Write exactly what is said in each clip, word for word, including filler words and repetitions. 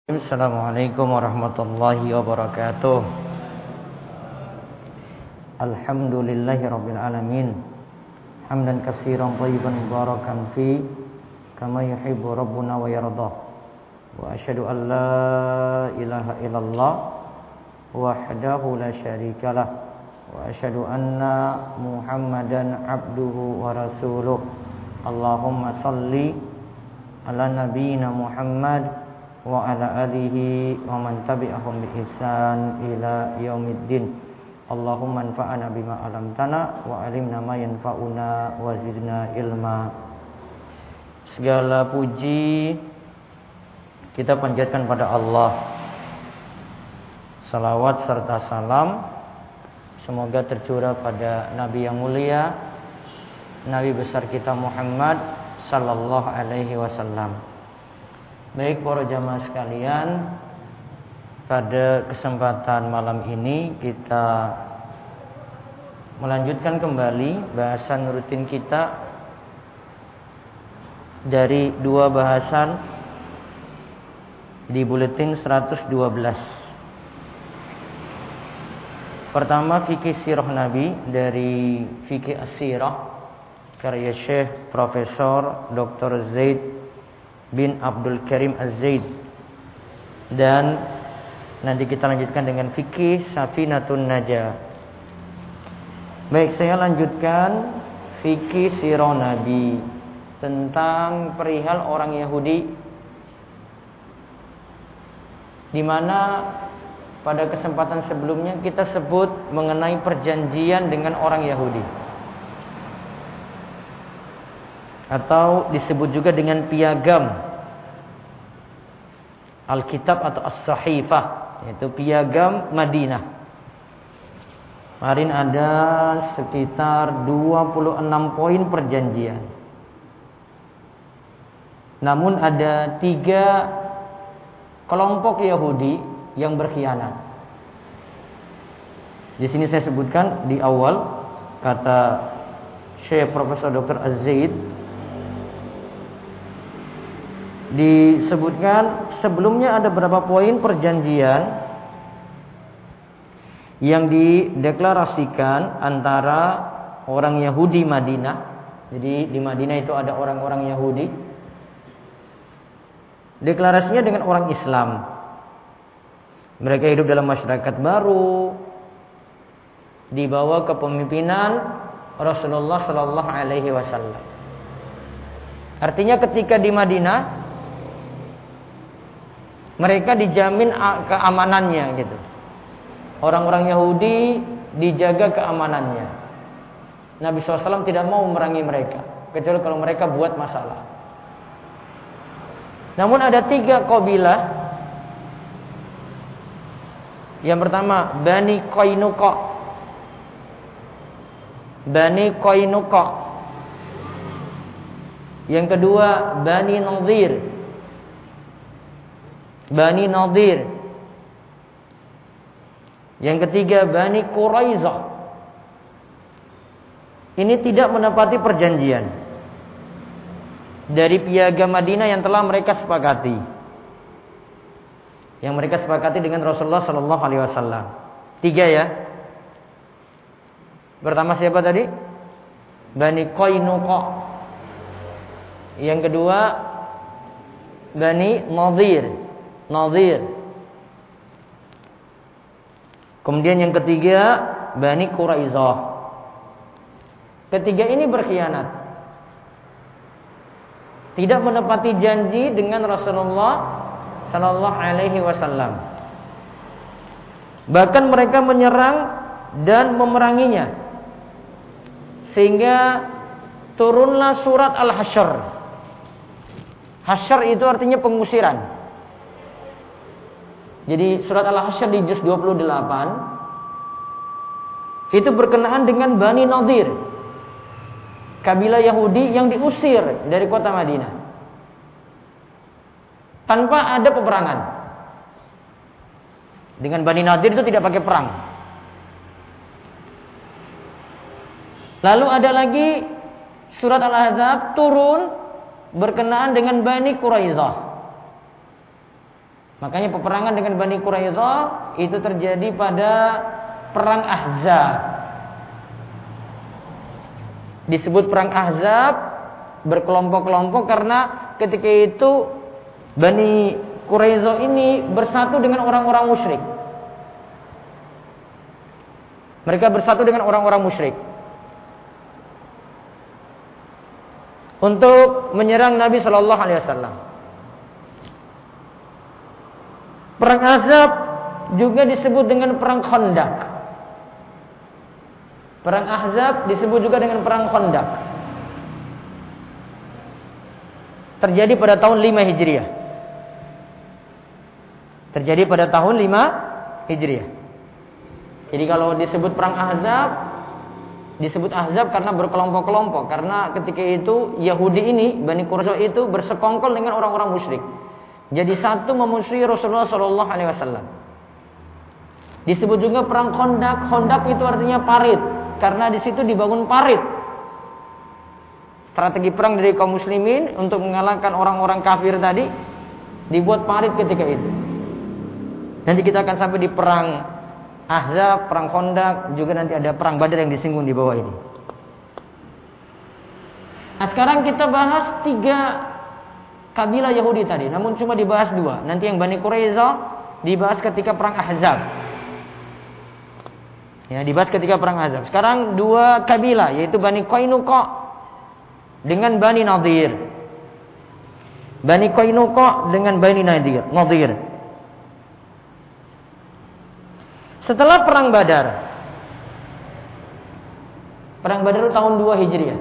Assalamualaikum warahmatullahi wabarakatuh. Alhamdulillahi rabbil alamin. Hamdan katsiran thayyiban mubarakan fi kama yuhibbu rabbuna wa yardah. Wa asyhadu an la ilaha illallah wahdahu la syarikalah wa asyhadu anna Muhammadan abduhu wa rasuluh. Allahumma salli ala nabiyyina Muhammad wa ala alihi wa man tabi'ahum bi ihsan ila yaumiddin. Allahumma anfa'na bima 'allamtana wa 'allimna ma yanfa'una wa zidna ilma. Segala puji kita panjatkan pada Allah. Salawat serta salam semoga tercurah pada Nabi yang mulia, Nabi besar kita Muhammad sallallahu alaihi wasallam. Baik para jamaah sekalian, pada kesempatan malam ini kita melanjutkan kembali bahasan rutin kita dari dua bahasan di buletin seratus dua belas. Pertama, fikih sirah Nabi dari fikih as-sirah karya Syekh Profesor Doktor Zaid bin Abdul Karim Az-Zaid, dan nanti kita lanjutkan dengan fikih Safinatun Najah. Baik, saya lanjutkan fikih sirah Nabi tentang perihal orang Yahudi, di mana pada kesempatan sebelumnya kita sebut mengenai perjanjian dengan orang Yahudi, atau disebut juga dengan piagam Alkitab atau As-Sahifah, yaitu piagam Madinah. Kemarin ada sekitar dua puluh enam poin perjanjian. Namun ada tiga kelompok Yahudi yang berkhianat. Di sini saya sebutkan di awal, kata Syekh Profesor Doktor Az-Zaid, disebutkan sebelumnya ada beberapa poin perjanjian yang dideklarasikan antara orang Yahudi Madinah. Jadi di Madinah itu ada orang-orang Yahudi, deklarasinya dengan orang Islam. Mereka hidup dalam masyarakat baru di bawah kepemimpinan Rasulullah Sallallahu Alaihi Wasallam. Artinya ketika di Madinah mereka dijamin keamanannya gitu. Orang-orang Yahudi dijaga keamanannya. Nabi shallallahu alaihi wasallam tidak mau memerangi mereka, kecuali kalau mereka buat masalah. Namun ada tiga kabilah. Yang pertama Bani Qainuqa. Bani Qainuqa. Yang kedua Bani Nadir. Bani Nadir. Yang ketiga Bani Quraizah. Ini tidak menepati perjanjian dari piagam Madinah yang telah mereka sepakati, yang mereka sepakati dengan Rasulullah Sallallahu Alaihi Wasallam. Tiga ya. Pertama siapa tadi? Bani Qainuqa. Yang kedua Bani Nadir. Nadir. Kemudian yang ketiga Bani Quraizah. Ketiga ini berkhianat, tidak menepati janji dengan Rasulullah Sallallahu Alaihi Wasallam. Bahkan mereka menyerang dan memeranginya, sehingga turunlah surat Al-Hasyr. Hasyr itu artinya pengusiran. Jadi surat Al-Hasyr di juz dua puluh delapan itu berkenaan dengan Bani Nadir, kabilah Yahudi yang diusir dari kota Madinah tanpa ada peperangan. Dengan Bani Nadir itu tidak pakai perang. Lalu ada lagi surat Al-Ahzab turun berkenaan dengan Bani Quraizah. Makanya peperangan dengan Bani Quraidah itu terjadi pada perang Ahzab. Disebut perang Ahzab berkelompok-kelompok karena ketika itu Bani Quraidah ini bersatu dengan orang-orang musyrik. Mereka bersatu dengan orang-orang musyrik untuk menyerang Nabi Shallallahu Alaihi Wasallam. Perang Ahzab juga disebut dengan perang Khandaq. Perang Ahzab disebut juga dengan perang Khandaq. Terjadi pada tahun lima Hijriah. Terjadi pada tahun lima Hijriah. Jadi kalau disebut perang Ahzab, disebut Ahzab karena berkelompok-kelompok. Karena ketika itu Yahudi ini, Bani Quraidah itu bersekongkol dengan orang-orang musyrik. Jadi satu memusuhi Rasulullah Shallallahu Alaihi Wasallam. Disebut juga perang Khandaq. Khandaq itu artinya parit, karena di situ dibangun parit. Strategi perang dari kaum muslimin untuk mengalahkan orang-orang kafir tadi, dibuat parit ketika itu. Nanti kita akan sampai di perang Ahzab, perang Khandaq, juga nanti ada perang Badar yang disinggung di bawah ini. Nah, sekarang kita bahas tiga kabilah Yahudi tadi, namun cuma dibahas dua. Nanti yang Bani Quraidah dibahas ketika perang Ahzab. Ya, dibahas ketika perang Ahzab. Sekarang dua kabilah, yaitu Bani Qainuqa dengan Bani Nadir. Bani Qainuqa dengan Bani Nadir. Nadir. Setelah perang Badar, perang Badar itu tahun dua Hijriah.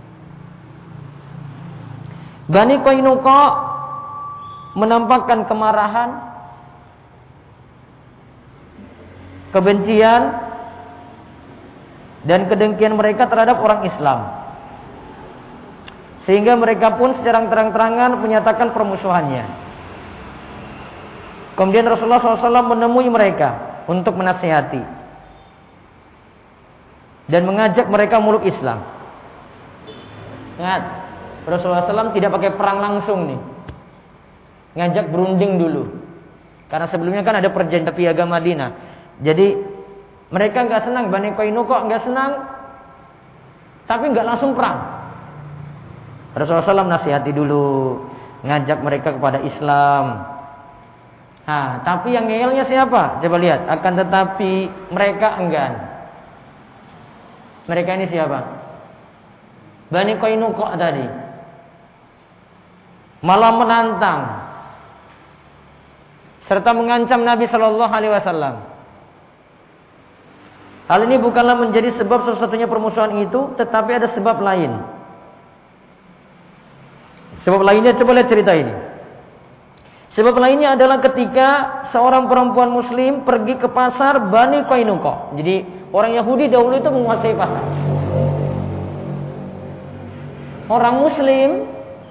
Bani Qainuqa menampakkan kemarahan, kebencian, dan kedengkian mereka terhadap orang Islam. Sehingga mereka pun secara terang-terangan menyatakan permusuhannya. Kemudian Rasulullah shallallahu alaihi wasallam menemui mereka untuk menasihati dan mengajak mereka meluk Islam. Ingat, Rasulullah shallallahu alaihi wasallam tidak pakai perang langsung nih, ngajak berunding dulu. Karena sebelumnya kan ada perjanjian piagam Madinah. Jadi mereka nggak senang, Bani Qainuqa nggak senang, tapi nggak langsung perang. Rasulullah shallallahu alaihi wasallam nasihati dulu, ngajak mereka kepada Islam. Nah, tapi yang ngeyelnya siapa? Coba lihat. Akan tetapi mereka enggan. Mereka ini siapa? Bani Qainuqa tadi. Malah menantang serta mengancam Nabi Shallallahu Alaihi Wasallam. Hal ini bukanlah menjadi sebab satu-satunya permusuhan itu, tetapi ada sebab lain. Sebab lainnya, coba lihat cerita ini. Sebab lainnya adalah ketika seorang perempuan muslim pergi ke pasar Bani Qainuqa. Jadi orang Yahudi dahulu itu menguasai pasar. Orang muslim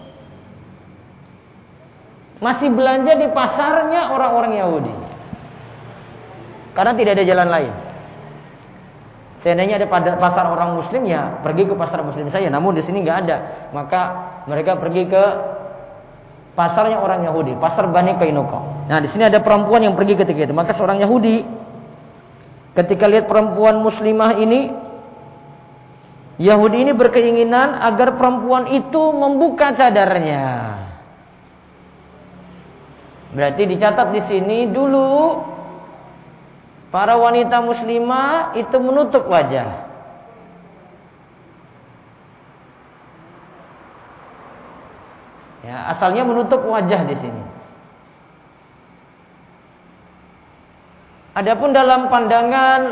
masih belanja di pasarnya orang-orang Yahudi. Karena tidak ada jalan lain. Seandainya ada pada pasar orang muslim, ya pergi ke pasar muslim saja. Namun di sini nggak ada. Maka mereka pergi ke pasarnya orang Yahudi, pasar Bani Qainuqa. Nah, di sini ada perempuan yang pergi ketika itu. Maka seorang Yahudi ketika lihat perempuan muslimah ini, Yahudi ini berkeinginan agar perempuan itu membuka cadarnya. Berarti dicatat di sini dulu para wanita muslimah itu menutup wajah. Ya, asalnya menutup wajah di sini. Adapun dalam pandangan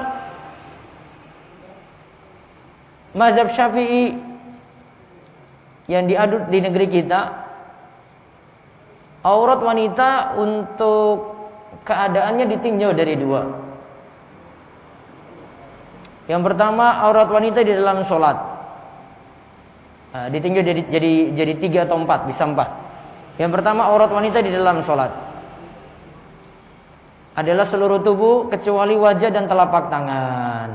mazhab Syafi'i yang diadut di negeri kita, aurat wanita untuk keadaannya ditinjau dari dua. Yang pertama, aurat wanita di dalam sholat. Nah, ditinjau jadi jadi jadi tiga atau empat, bisa empat. Yang pertama, aurat wanita di dalam sholat adalah seluruh tubuh kecuali wajah dan telapak tangan.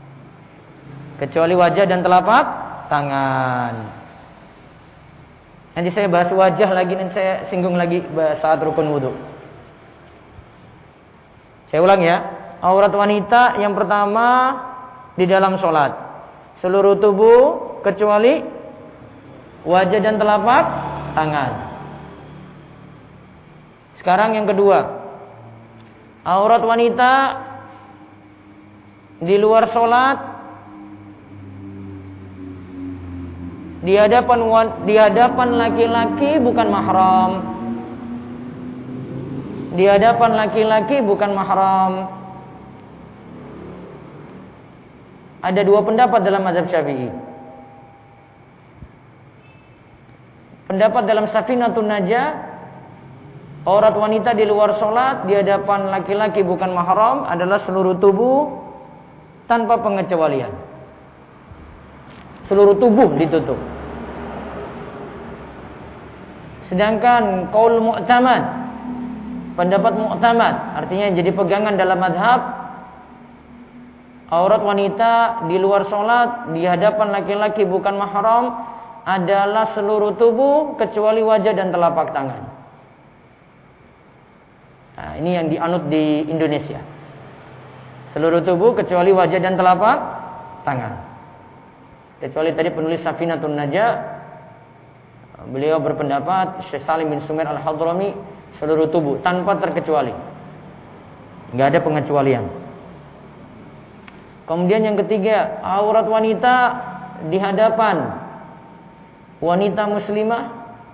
Kecuali wajah dan telapak tangan. Nanti saya bahas wajah lagi, dan saya singgung lagi saat rukun wudu. Saya ulang ya. Aurat wanita yang pertama di dalam sholat, seluruh tubuh kecuali wajah dan telapak tangan. Sekarang yang kedua, aurat wanita di luar sholat, di hadapan di hadapan laki-laki bukan mahram. Di hadapan laki-laki bukan mahram. Ada dua pendapat dalam mazhab Syafi'i. Pendapat dalam Safinatun Najah, aurat wanita di luar sholat di hadapan laki-laki bukan mahram adalah seluruh tubuh tanpa pengecualian. Seluruh tubuh ditutup. Sedangkan qaul mu'tamad, pendapat mu'tamad, artinya jadi pegangan dalam mazhab, aurat wanita di luar sholat di hadapan laki-laki bukan mahram adalah seluruh tubuh kecuali wajah dan telapak tangan. Nah, ini yang dianut di Indonesia. Seluruh tubuh kecuali wajah dan telapak tangan. Kecuali tadi penulis Safinatun Najah, beliau berpendapat, Syekh Salim bin Sumair Al-Hadrami, seluruh tubuh tanpa terkecuali. Enggak ada pengecualian. Kemudian yang ketiga, aurat wanita di hadapan wanita muslimah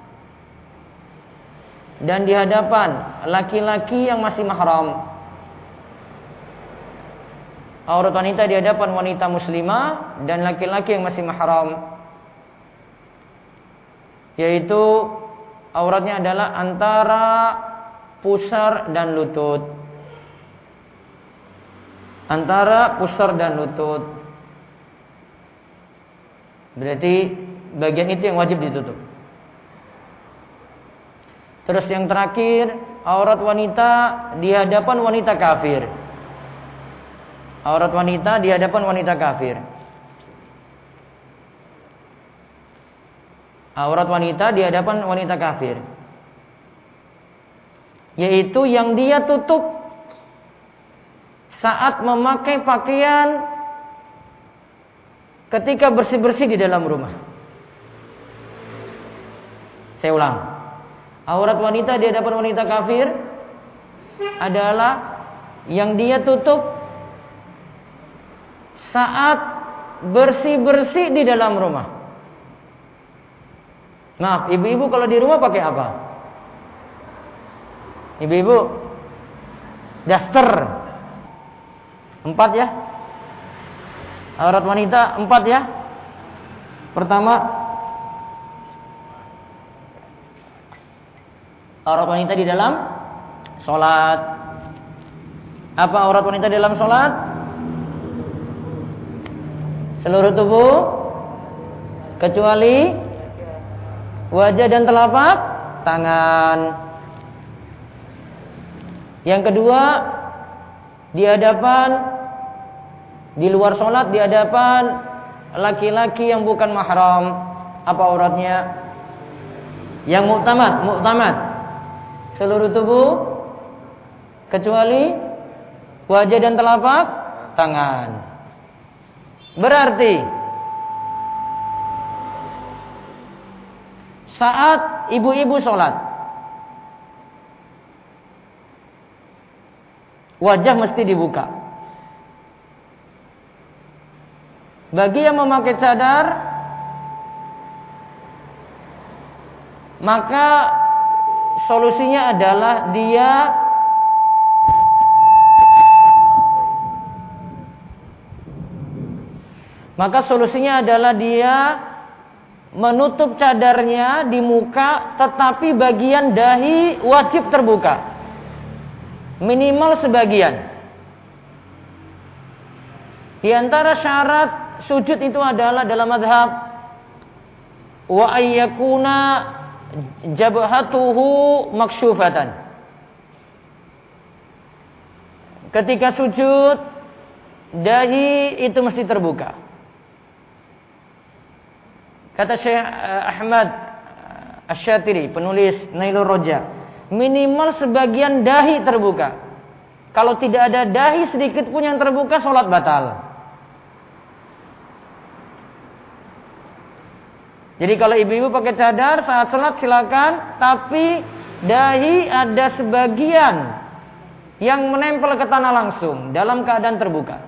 dan di hadapan laki-laki yang masih mahram. Aurat wanita di hadapan wanita muslimah dan laki-laki yang masih mahram, yaitu auratnya adalah antara pusar dan lutut. Antara pusar dan lutut. Berarti bagian itu yang wajib ditutup. Terus yang terakhir, aurat wanita di hadapan wanita kafir. Aurat wanita di hadapan wanita kafir. Aurat wanita di hadapan wanita kafir, yaitu yang dia tutup saat memakai pakaian ketika bersih-bersih di dalam rumah. Saya ulang. Aurat wanita di hadapan wanita kafir adalah yang dia tutup saat bersih-bersih di dalam rumah. Maaf, ibu-ibu kalau di rumah pakai apa? Ibu-ibu, daster. Empat ya. Aurat wanita empat ya. Pertama, aurat wanita di dalam sholat. Apa aurat wanita di dalam sholat? Seluruh tubuh kecuali wajah dan telapak tangan. Yang kedua, di hadapan, di luar sholat, di hadapan laki-laki yang bukan mahram. Apa auratnya? Yang muktamad, muktamad. Seluruh tubuh kecuali wajah dan telapak tangan. Berarti saat ibu-ibu sholat, wajah mesti dibuka. Bagi yang memakai cadar, maka solusinya adalah dia maka solusinya adalah dia menutup cadarnya di muka, tetapi bagian dahi wajib terbuka, minimal sebagian. Di antara syarat sujud itu adalah dalam mazhab wa ayyakuna jabhatuhu maksyufatan. Ketika sujud, dahi itu mesti terbuka. Kata Syekh Ahmad Asy-Syatiri, penulis Nailur Roja, minimal sebagian dahi terbuka. Kalau tidak ada dahi sedikit pun yang terbuka, sholat batal. Jadi kalau ibu-ibu pakai cadar saat sholat silakan, tapi dahi ada sebagian yang menempel ke tanah langsung dalam keadaan terbuka.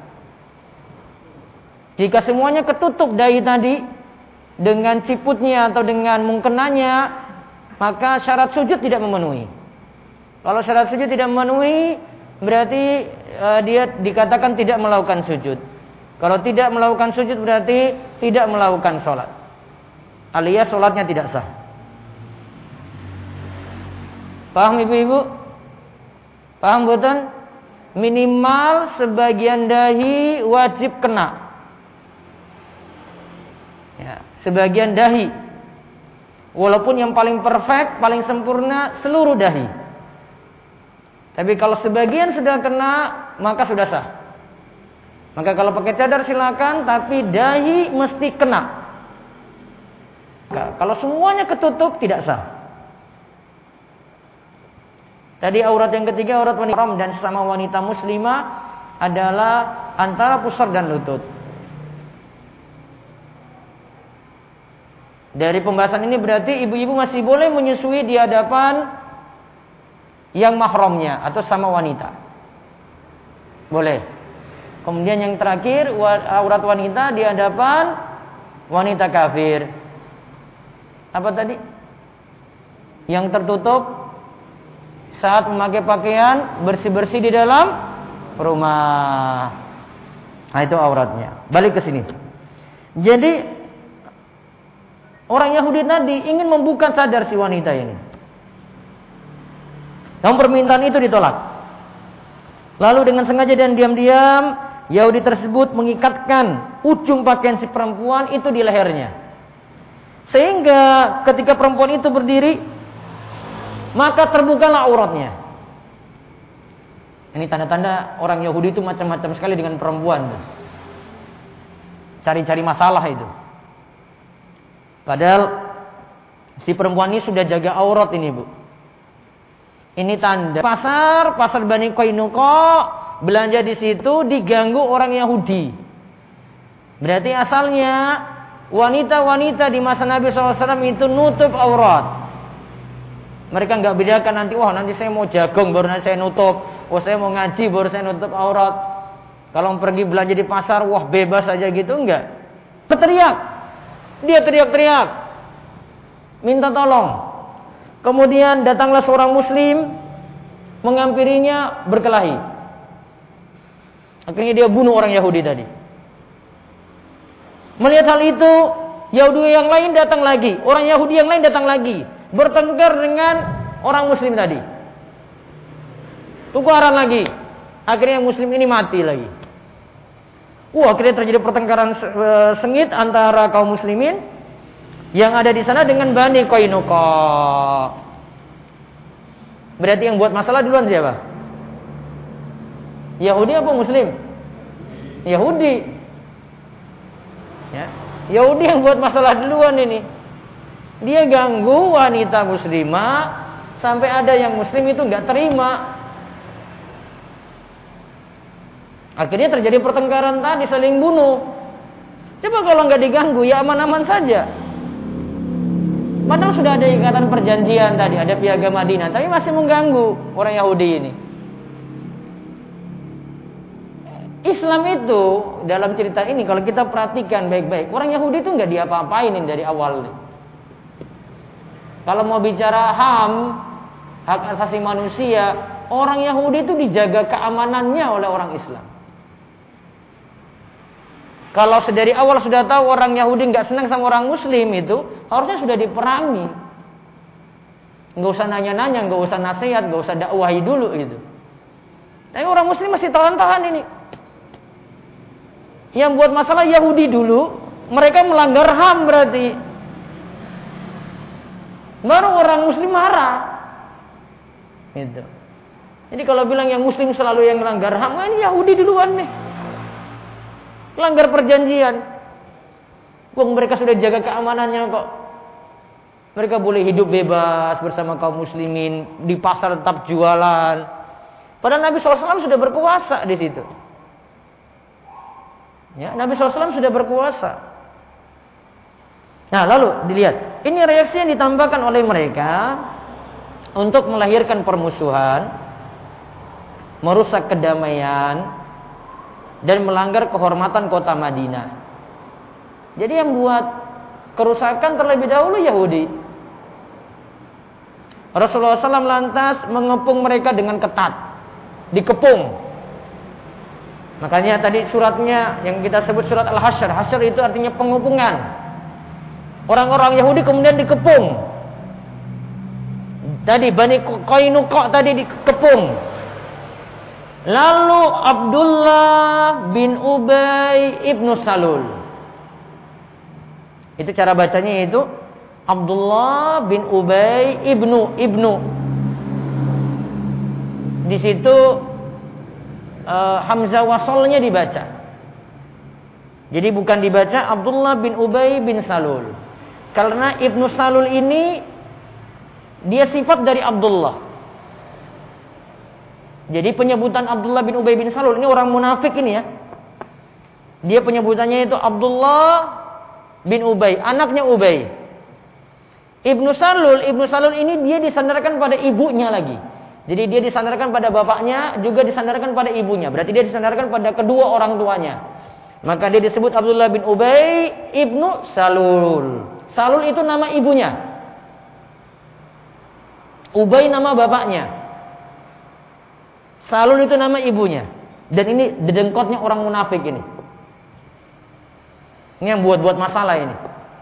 Jika semuanya ketutup dahi tadi dengan ciputnya atau dengan mungkenanya, maka syarat sujud tidak memenuhi. Kalau syarat sujud tidak memenuhi, berarti uh, dia dikatakan tidak melakukan sujud. Kalau tidak melakukan sujud berarti tidak melakukan sholat, alias sholatnya tidak sah. Paham ibu-ibu? Paham betul? Minimal sebagian dahi wajib kena. Ya, sebagian dahi. Walaupun yang paling perfect, paling sempurna seluruh dahi. Tapi kalau sebagian sudah kena, maka sudah sah. Maka kalau pakai cadar silakan, tapi dahi mesti kena. Kalau semuanya ketutup tidak sah. Tadi aurat yang ketiga, aurat wanita dan sesama wanita muslimah adalah antara pusar dan lutut. Dari pembahasan ini berarti ibu-ibu masih boleh menyusui di hadapan yang mahramnya atau sama wanita. Boleh. Kemudian yang terakhir, aurat wanita di hadapan wanita kafir. Apa tadi? Yang tertutup saat memakai pakaian bersih-bersih di dalam rumah. Nah, itu auratnya. Balik ke sini. Jadi orang Yahudi tadi ingin membuka cadar si wanita ini. Namun permintaan itu ditolak. Lalu dengan sengaja dan diam-diam Yahudi tersebut mengikatkan ujung pakaian si perempuan itu di lehernya. Sehingga ketika perempuan itu berdiri, maka terbukalah auratnya. Ini tanda-tanda orang Yahudi itu macam-macam sekali dengan perempuan. Cari-cari masalah itu. Padahal si perempuan ini sudah jaga aurat ini, Bu. Ini tanda pasar, pasar Bani Qainuqa, belanja di situ diganggu orang Yahudi. Berarti asalnya wanita-wanita di masa Nabi shallallahu alaihi wasallam itu nutup aurat. Mereka nggak bedakan nanti, wah nanti saya mau jagung baru nanti saya nutup, wah saya mau ngaji baru saya nutup aurat. Kalau pergi belanja di pasar, wah bebas aja gitu, enggak. Berteriak, dia teriak-teriak, minta tolong. Kemudian datanglah seorang muslim menghampirinya berkelahi. Akhirnya dia bunuh orang Yahudi tadi. Melihat hal itu, Yahudi yang lain datang lagi, orang Yahudi yang lain datang lagi, bertengkar dengan orang muslim tadi. Tukaran lagi. Akhirnya muslim ini mati lagi. Wah, akhirnya terjadi pertengkaran sengit antara kaum muslimin yang ada di sana dengan Bani Qainuqa. Berarti yang buat masalah duluan siapa? Yahudi apa muslim? Yahudi. Ya. Yahudi yang buat masalah duluan ini. Dia ganggu wanita muslimah sampai ada yang muslim itu nggak terima. Akhirnya terjadi pertengkaran tadi, saling bunuh. Coba kalau nggak diganggu ya aman-aman saja. Padahal sudah ada ikatan perjanjian tadi, ada piagam Madinah, tapi masih mengganggu orang Yahudi ini. Islam itu dalam cerita ini kalau kita perhatikan baik-baik, orang Yahudi itu nggak diapa-apainin dari awal. Kalau mau bicara H A M, hak asasi manusia, orang Yahudi itu dijaga keamanannya oleh orang Islam. Kalau dari awal sudah tahu orang Yahudi nggak senang sama orang Muslim itu, harusnya sudah diperangi. Nggak usah nanya-nanya, nggak usah nasihat, nggak usah dakwahi dulu gitu. Tapi orang Muslim masih tahan-tahan ini. Yang buat masalah Yahudi dulu, mereka melanggar H A M berarti. Baru orang Muslim marah. Gitu. Jadi kalau bilang yang Muslim selalu yang melanggar H A M, ini Yahudi duluan nih. Langgar perjanjian. Wong mereka sudah jaga keamanannya kok. Mereka boleh hidup bebas bersama kaum muslimin, di pasar tetap jualan. Padahal Nabi shallallahu alaihi wasallam sudah berkuasa di situ. Ya, Nabi shallallahu alaihi wasallam sudah berkuasa. Nah, lalu dilihat, ini reaksi yang ditambahkan oleh mereka untuk melahirkan permusuhan, merusak kedamaian, dan melanggar kehormatan kota Madinah. Jadi yang buat kerusakan terlebih dahulu Yahudi. Rasulullah shallallahu alaihi wasallam lantas mengepung mereka dengan ketat, dikepung. Makanya tadi suratnya yang kita sebut surat Al-Hasyr. Hasyr itu artinya pengepungan. Orang-orang Yahudi kemudian dikepung. Tadi Bani Qainuqa tadi dikepung. Lalu Abdullah bin Ubay ibnu Salul. Itu cara bacanya itu Abdullah bin Ubay ibnu ibnu. Di situ uh, hamzah wasolnya dibaca. Jadi bukan dibaca Abdullah bin Ubay bin Salul. Karena Ibnu Salul ini dia sifat dari Abdullah. Jadi penyebutan Abdullah bin Ubay bin Salul ini orang munafik ini ya. Dia penyebutannya itu Abdullah bin Ubay, anaknya Ubay. Ibnu Salul, Ibnu Salul ini dia disandarkan pada ibunya lagi. Jadi dia disandarkan pada bapaknya, juga disandarkan pada ibunya. Berarti dia disandarkan pada kedua orang tuanya. Maka dia disebut Abdullah bin Ubay ibnu Salul. Salul itu nama ibunya. Ubay nama bapaknya. Salul itu nama ibunya. Dan ini dedengkotnya orang munafik ini. Ini yang buat-buat masalah ini.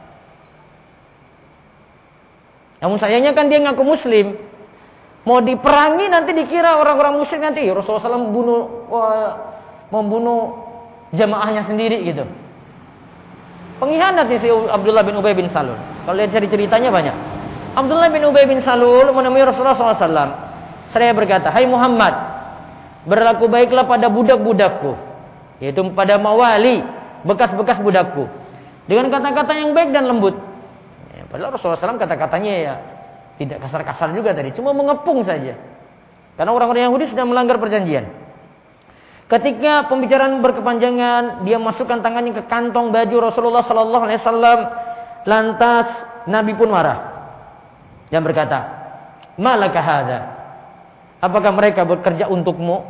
Namun sayangnya kan dia ngaku muslim. Mau diperangi nanti dikira orang-orang musyrik nanti Rasulullah shallallahu alaihi wasallam membunuh, wah, membunuh jamaahnya sendiri gitu. Pengkhianat si Abdullah bin Ubay bin Salul. Kalau lihat cari ceritanya banyak. Abdullah bin Ubay bin Salul menemui Rasulullah shallallahu alaihi wasallam. Seraya berkata, "Hai Muhammad, berlaku baiklah pada budak-budakku, yaitu pada mawali, bekas-bekas budakku, dengan kata-kata yang baik dan lembut." Ya, padahal Rasulullah shallallahu alaihi wasallam kata-katanya ya tidak kasar-kasar juga tadi, cuma mengepung saja. Karena orang-orang Yahudi sudah melanggar perjanjian. Ketika pembicaraan berkepanjangan, dia masukkan tangannya ke kantong baju Rasulullah sallallahu alaihi wasallam. Lantas Nabi pun marah dan berkata, "Malaka hadza? Apakah mereka bekerja untukmu?"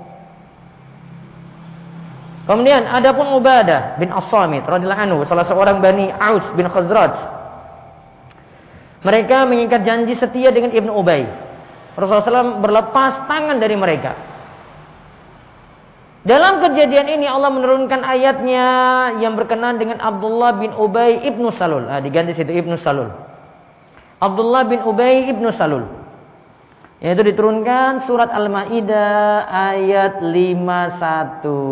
Kemudian adapun Ubadah bin As-Samit radhiyallahu anhu, salah seorang Bani Aus bin Khazraj. Mereka mengikat janji setia dengan Ibnu Ubay. Rasulullah shallallahu alaihi wasallam berlepas tangan dari mereka. Dalam kejadian ini Allah menurunkan ayatnya yang berkenaan dengan Abdullah bin Ubay ibnu Salul. Ah, diganti situ ibnu Salul. Abdullah bin Ubay ibnu Salul. Yaitu diturunkan surat Al-Maidah ayat lima puluh satu.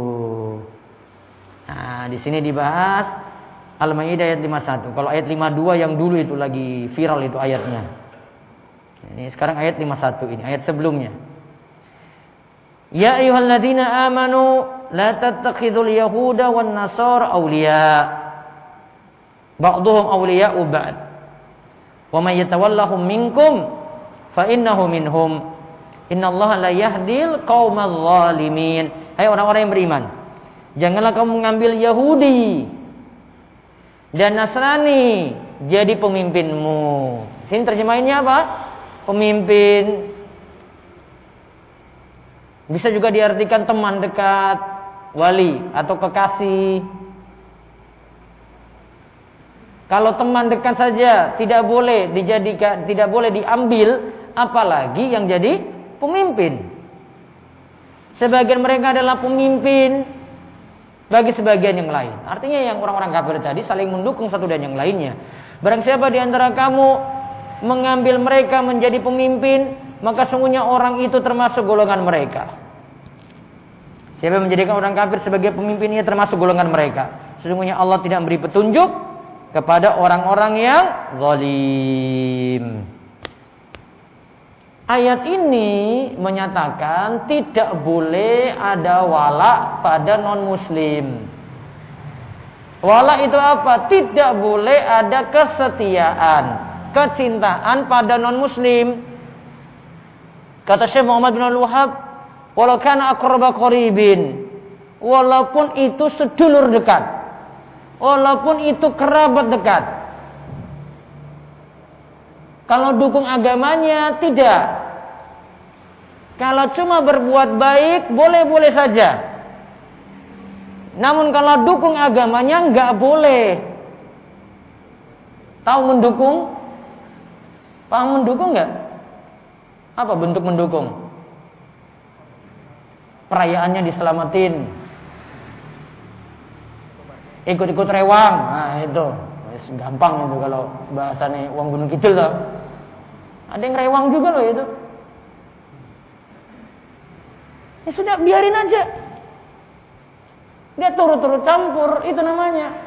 Nah, di sini dibahas Al-Maidah ayat lima puluh satu. Kalau ayat lima puluh dua yang dulu itu lagi viral itu ayatnya. Ini sekarang ayat lima puluh satu ini, ayat sebelumnya. Ya ayyuhalladzina amanu la tattakhidul yahuda wan nasara awliya. Ba'dhum awliya'u ba'd. Wa may yatawallahum minkum fa innahu minhum. Innallaha la yahdil qaumal zalimin. Hai orang-orang yang beriman, janganlah kamu mengambil Yahudi dan Nasrani jadi pemimpinmu. Sini terjemahannya apa? Pemimpin. Bisa juga diartikan teman dekat, wali atau kekasih. Kalau teman dekat saja tidak boleh dijadikan, tidak boleh diambil, apalagi yang jadi pemimpin. Sebagian mereka adalah pemimpin bagi sebagian yang lain. Artinya yang orang-orang kafir tadi saling mendukung satu dan yang lainnya. Barang siapa di antara kamu mengambil mereka menjadi pemimpin, maka sungguhnya orang itu termasuk golongan mereka. Siapa yang menjadikan orang kafir sebagai pemimpinnya termasuk golongan mereka. Sesungguhnya Allah tidak memberi petunjuk kepada orang-orang yang zalim. Ayat ini menyatakan tidak boleh ada wala pada non-muslim. Wala itu apa? Tidak boleh ada kesetiaan. kecintaan pada non-muslim. Kata Syekh Muhammad bin Abdul Wahhab, walau kana aqraba qaribin, walaupun itu sedulur dekat, walaupun itu kerabat dekat. Kalau dukung agamanya tidak. Kalau cuma berbuat baik boleh-boleh saja. Namun kalau dukung agamanya enggak boleh. Tahu mendukung? Paham mendukung enggak? Apa bentuk mendukung? Perayaannya diselamatin. Ikut-ikut rewang. Nah itu. Gampang itu kalau bahasanya uang Gunung Kidul loh. Ada yang rewang juga loh itu. Ya sudah biarin aja. Dia turut-turut campur, itu namanya.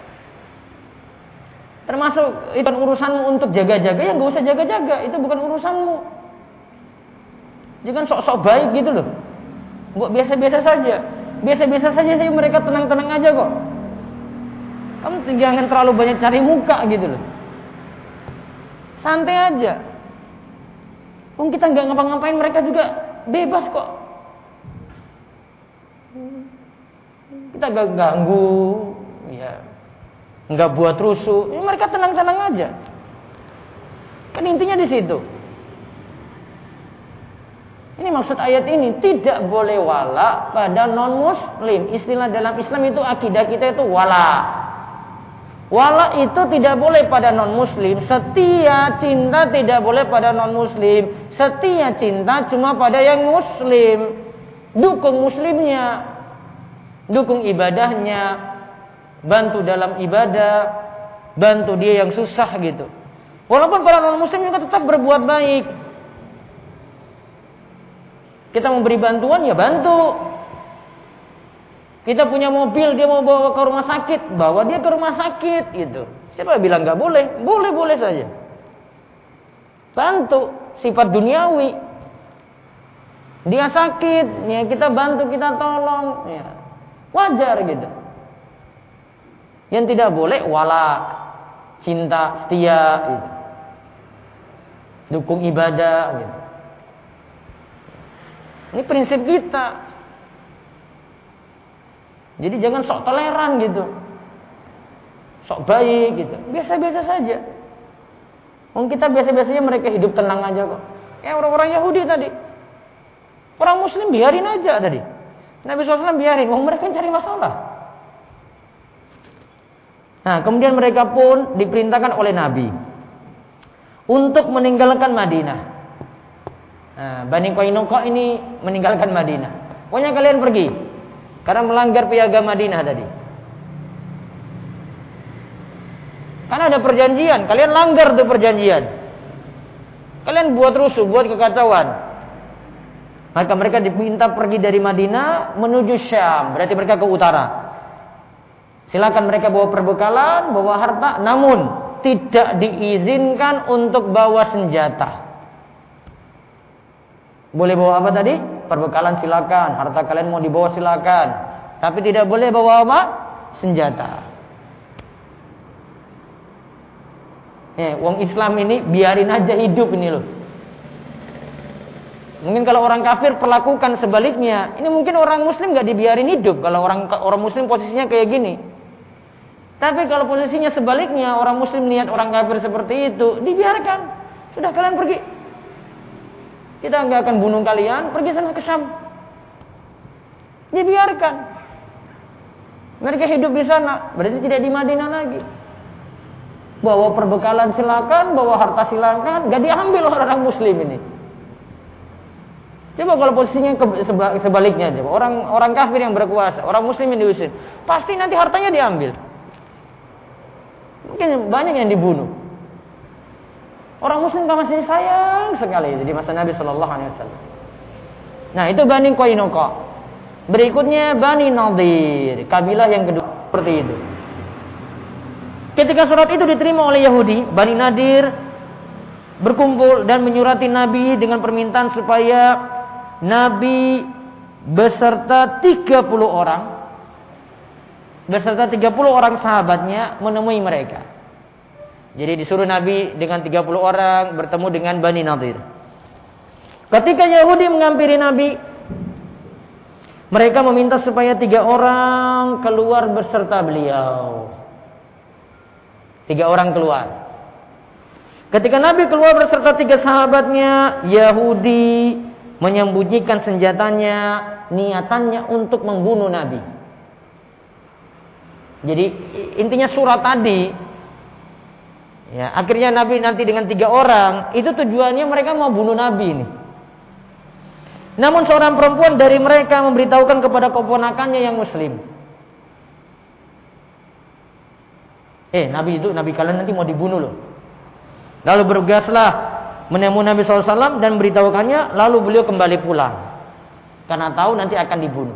Termasuk itu urusanmu untuk jaga-jaga, ya nggak usah jaga-jaga, itu bukan urusanmu. Jangan sok-sok baik gitu loh. Buat biasa-biasa saja, biasa-biasa saja sih mereka tenang-tenang aja kok. Kamu jangan terlalu banyak cari muka gitu loh. Santai aja. Wong kita nggak ngapa-ngapain, mereka juga bebas kok. Kita nggak ganggu, ya. Nggak buat rusuh, ya mereka tenang-tenang aja. Kan intinya di situ. Ini maksud ayat ini, tidak boleh wala pada non-muslim. Istilah dalam Islam itu akidah kita itu wala. Wala itu tidak boleh pada non-muslim. Setia cinta tidak boleh pada non-muslim. Setia cinta cuma pada yang muslim. Dukung muslimnya, dukung ibadahnya, bantu dalam ibadah, bantu dia yang susah gitu. Walaupun para non-muslim juga tetap berbuat baik. Kita memberi bantuan, ya bantu. Kita punya mobil, dia mau bawa ke rumah sakit, bawa dia ke rumah sakit gitu. Siapa bilang nggak boleh? Boleh-boleh saja. Bantu, sifat duniawi. Dia sakit, ya kita bantu, kita tolong, ya. Wajar gitu. Yang tidak boleh wala, cinta, setia gitu. Dukung ibadah gitu. Ini prinsip kita. Jadi jangan sok toleran gitu. Sok baik gitu. Biasa-biasa saja. Wong kita biasa-biasanya mereka hidup tenang aja kok. Kayak orang-orang Yahudi tadi. Orang muslim biarin aja tadi. Nabi shallallahu alaihi wasallam biarin. Wong mereka cari masalah. Nah, kemudian mereka pun diperintahkan oleh Nabi untuk meninggalkan Madinah. Nah, Bani Qainuqa ini meninggalkan Madinah. Pokoknya kalian pergi. Karena melanggar piagam Madinah tadi. Karena ada perjanjian, kalian langgar tuh perjanjian. Kalian buat rusuh, buat kekacauan. Maka mereka diminta pergi dari Madinah menuju Syam, berarti mereka ke utara. Silakan mereka bawa perbekalan, bawa harta, namun tidak diizinkan untuk bawa senjata. Boleh bawa apa tadi? Perbekalan silakan, harta kalian mau dibawa silakan. Tapi tidak boleh bawa apa? Senjata. Eh, wong Islam ini biarin aja hidup ini loh. Mungkin kalau orang kafir perlakukan sebaliknya. Ini mungkin orang muslim gak dibiarin hidup. Kalau orang orang muslim posisinya kayak gini. Tapi kalau posisinya sebaliknya, orang muslim niat orang kafir seperti itu, dibiarkan. Sudah kalian pergi. Kita nggak akan bunuh kalian, pergi sana ke Syam. Dibiarkan. Mereka hidup di sana, berarti tidak di Madinah lagi. Bawa perbekalan silakan, bawa harta silakan, nggak diambil orang muslim ini. Coba kalau posisinya sebaliknya aja, orang orang kafir yang berkuasa, orang muslim yang diusir, pasti nanti hartanya diambil. Mungkin banyak yang dibunuh. Orang muslim masih sayang sekali di masa Nabi Shallallahu Alaihi Wasallam. Nah itu Bani Qainuqa. Berikutnya Bani Nadir, kabilah yang kedua seperti itu. Ketika surat itu diterima oleh Yahudi, Bani Nadir berkumpul dan menyurati Nabi dengan permintaan supaya Nabi beserta tiga puluh orang, beserta tiga puluh orang sahabatnya menemui mereka. Jadi disuruh Nabi dengan tiga puluh orang bertemu dengan Bani Nadir. Ketika Yahudi menghampiri Nabi, mereka meminta supaya tiga orang keluar beserta beliau. Tiga orang keluar. Ketika Nabi keluar beserta tiga sahabatnya, Yahudi menyembunyikan senjatanya, niatannya untuk membunuh Nabi. Jadi intinya surat tadi, ya, akhirnya Nabi nanti dengan tiga orang, itu tujuannya mereka mau bunuh Nabi ini. Namun seorang perempuan dari mereka memberitahukan kepada keponakannya yang muslim, Eh Nabi itu, Nabi kalian nanti mau dibunuh loh. Lalu bergegaslah menemui Nabi shallallahu alaihi wasallam dan beritahukannya, lalu beliau kembali pulang. Karena tahu nanti akan dibunuh.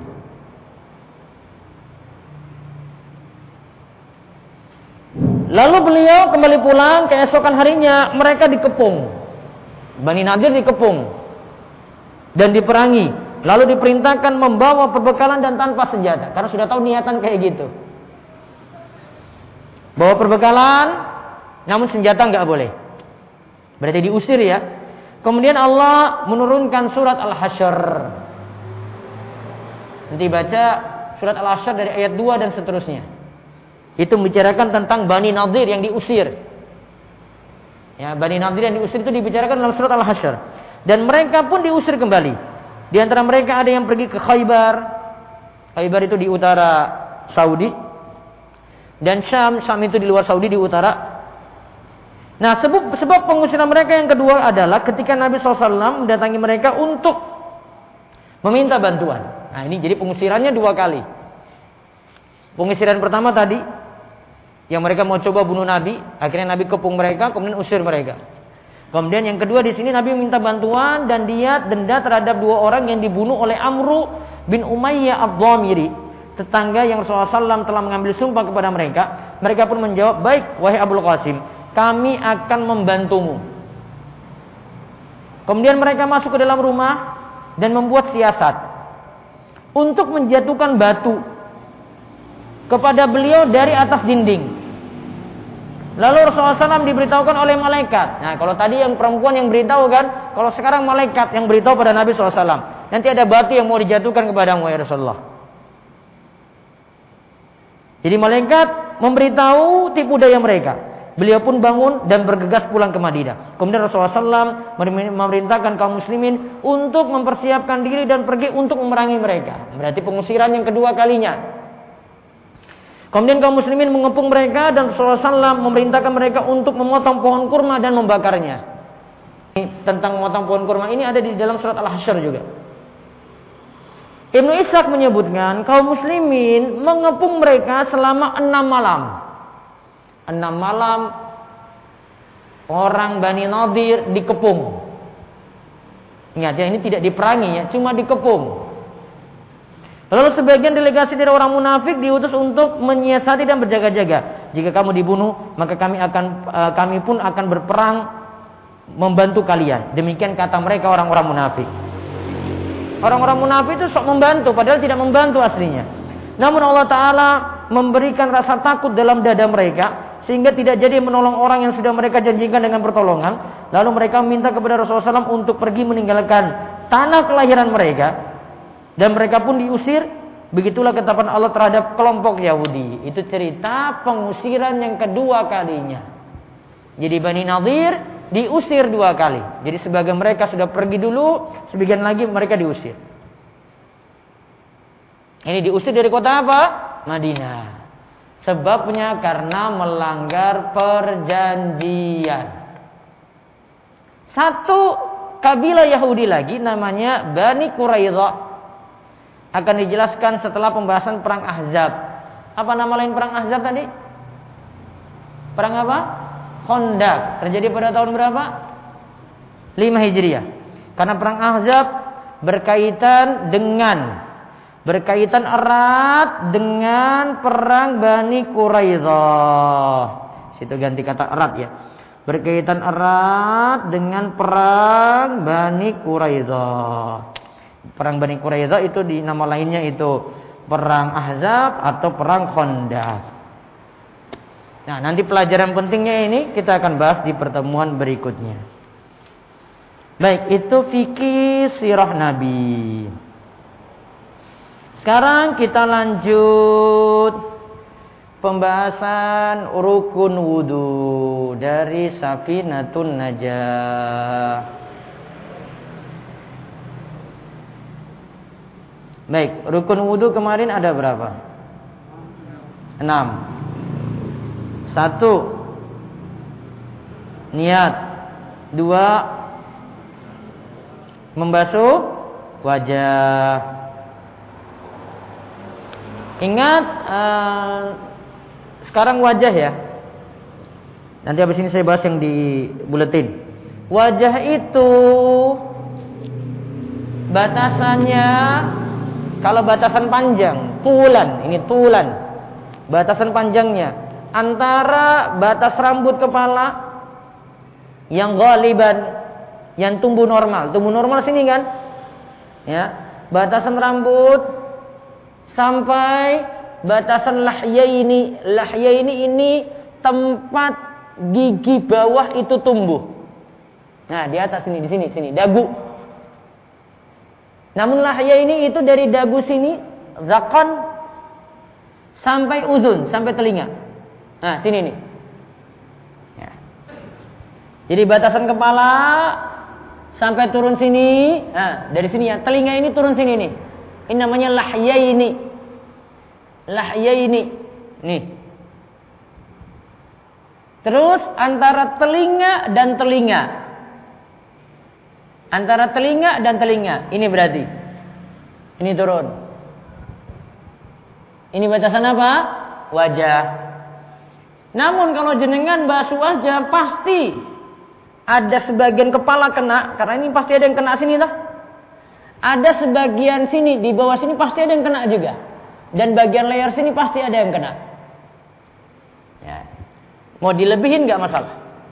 Lalu beliau kembali pulang, keesokan harinya mereka dikepung. Bani Nadir dikepung dan diperangi. Lalu diperintahkan membawa perbekalan dan tanpa senjata. Karena sudah tahu niatan kayak gitu. Bawa perbekalan, namun senjata nggak boleh. Berarti diusir ya. Kemudian Allah menurunkan surat Al-Hasyr. Nanti baca surat Al-Hasyr dari ayat dua dan seterusnya. Itu membicarakan tentang Bani Nadir yang diusir. Ya, Bani Nadir yang diusir itu dibicarakan dalam surat Al-Hasyr. Dan mereka pun diusir kembali. Di antara mereka ada yang pergi ke Khaybar. Khaybar itu di utara Saudi. Dan Syam, Syam itu di luar Saudi, di utara. Nah, sebab, sebab pengusiran mereka yang kedua adalah ketika Nabi shallallahu alaihi wasallam mendatangi mereka untuk meminta bantuan. Nah, ini jadi pengusirannya dua kali. Pengusiran pertama tadi, yang mereka mau coba bunuh Nabi, akhirnya Nabi kepung mereka, kemudian usir mereka. Kemudian yang kedua di sini Nabi meminta bantuan dan diat denda terhadap dua orang yang dibunuh oleh Amru bin Umayyah Ad-Dhamiri, tetangga yang Rasulullah shallallahu alaihi wasallam telah mengambil sumpah kepada mereka. Mereka pun menjawab, baik wahai Abul Qasim, kami akan membantumu. Kemudian mereka masuk ke dalam rumah dan membuat siasat untuk menjatuhkan batu kepada beliau dari atas dinding. Lalu Rasulullah shallallahu alaihi wasallam diberitahukan oleh malaikat. Nah, kalau tadi yang perempuan yang beritahu kan, kalau sekarang malaikat yang beritahu pada Nabi shallallahu alaihi wasallam, nanti ada batu yang mau dijatuhkan kepadamu ya Rasulullah. Jadi malaikat memberitahu tipu daya mereka. Beliau pun bangun dan bergegas pulang ke Madinah. Kemudian Rasulullah shallallahu alaihi wasallam memerintahkan kaum muslimin untuk mempersiapkan diri dan pergi untuk memerangi mereka. Berarti pengusiran yang kedua kalinya. Kemudian kaum muslimin mengepung mereka dan Rasulullah shallallahu alaihi wasallam memerintahkan mereka untuk memotong pohon kurma dan membakarnya. Tentang memotong pohon kurma ini ada di dalam surat Al-Hasyr juga. Ibnu Ishaq menyebutkan kaum muslimin mengepung mereka selama enam malam. Enam malam orang Bani Nadir dikepung. Ingat ya, ini tidak diperangi ya, cuma dikepung. Lalu sebagian delegasi dari orang munafik diutus untuk menyiasati dan berjaga-jaga. Jika kamu dibunuh, maka kami akan uh, kami pun akan berperang membantu kalian. Demikian kata mereka orang-orang munafik. Orang-orang munafik itu sok membantu, padahal tidak membantu aslinya. Namun Allah Ta'ala memberikan rasa takut dalam dada mereka, sehingga tidak jadi menolong orang yang sudah mereka janjikan dengan pertolongan. Lalu mereka meminta kepada Rasulullah shallallahu alaihi wasallam untuk pergi meninggalkan tanah kelahiran mereka. Dan mereka pun diusir. Begitulah ketetapan Allah terhadap kelompok Yahudi. Itu cerita pengusiran yang kedua kalinya. Jadi Bani Nadir diusir dua kali. Jadi sebagian mereka sudah pergi dulu, sebagian lagi mereka diusir. Ini diusir dari kota apa? Madinah. Sebabnya karena melanggar perjanjian. Satu kabilah Yahudi lagi namanya Bani Quraidah. Akan dijelaskan setelah pembahasan perang Ahzab. Apa nama lain perang Ahzab tadi? Perang apa? Khandaq. Terjadi pada tahun berapa? lima Hijriah. Karena perang Ahzab berkaitan dengan berkaitan erat dengan perang Bani Quraidah. Situ ganti kata erat ya. Berkaitan erat dengan perang Bani Quraidah. Perang Bani Quraidah itu di nama lainnya itu perang Ahzab atau perang Khandaq. Nah, nanti pelajaran pentingnya ini kita akan bahas di pertemuan berikutnya. Baik, itu fikih sirah Nabi. Sekarang kita lanjut pembahasan rukun wudu dari Safinatun Najah. Baik, rukun wudu kemarin ada berapa? Enam. Satu, niat. Dua, membasuh wajah. Ingat, uh, sekarang wajah ya. Nanti habis ini saya bahas yang di buletin. Wajah itu batasannya, kalau batasan panjang, tulan, ini tulan. Batasan panjangnya antara batas rambut kepala yang ghaliban, yang tumbuh normal, tumbuh normal sini kan, ya, batasan rambut sampai batasan lahyaini. Lahyaini ini tempat gigi bawah itu tumbuh. Nah, di atas sini, di sini, sini, dagu. Namun lahyaini itu dari dagu sini, zakon, sampai uzun, sampai telinga. Nah, sini nih. Ya. Jadi batasan kepala sampai turun sini. Nah, dari sini ya, telinga ini turun sini nih. Ini namanya lahyaini. Lahyaini. Nih. Terus antara telinga dan telinga. Antara telinga dan telinga. Ini berarti. Ini turun. Ini batasan apa? Wajah. Namun kalau jenengan basuh wajah pasti ada sebagian kepala kena, karena ini pasti ada yang kena sini lah. Ada sebagian sini, di bawah sini pasti ada yang kena juga. Dan bagian leher sini pasti ada yang kena. Ya. Mau dilebihin nggak masalah.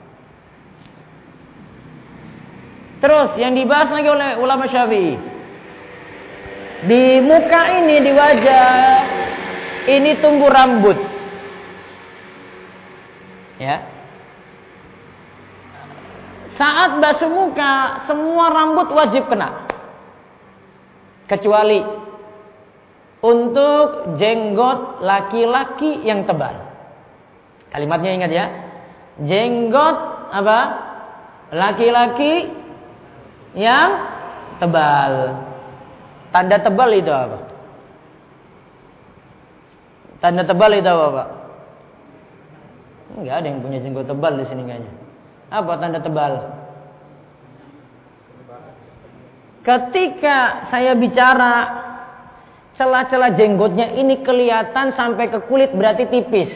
Terus yang dibahas lagi oleh ulama Syafi'i, di muka ini, di wajah ini tumbuh rambut. Ya. Saat basuh muka, semua rambut wajib kena. Kecuali untuk jenggot laki-laki yang tebal. Kalimatnya ingat ya. Jenggot apa? Laki-laki yang tebal. Tanda tebal itu apa? Tanda tebal itu apa, Pak? Enggak ada yang punya jenggot tebal di sini kayaknya. Apa tanda tebal? Ketika saya bicara, celah-celah jenggotnya ini kelihatan sampai ke kulit, berarti tipis.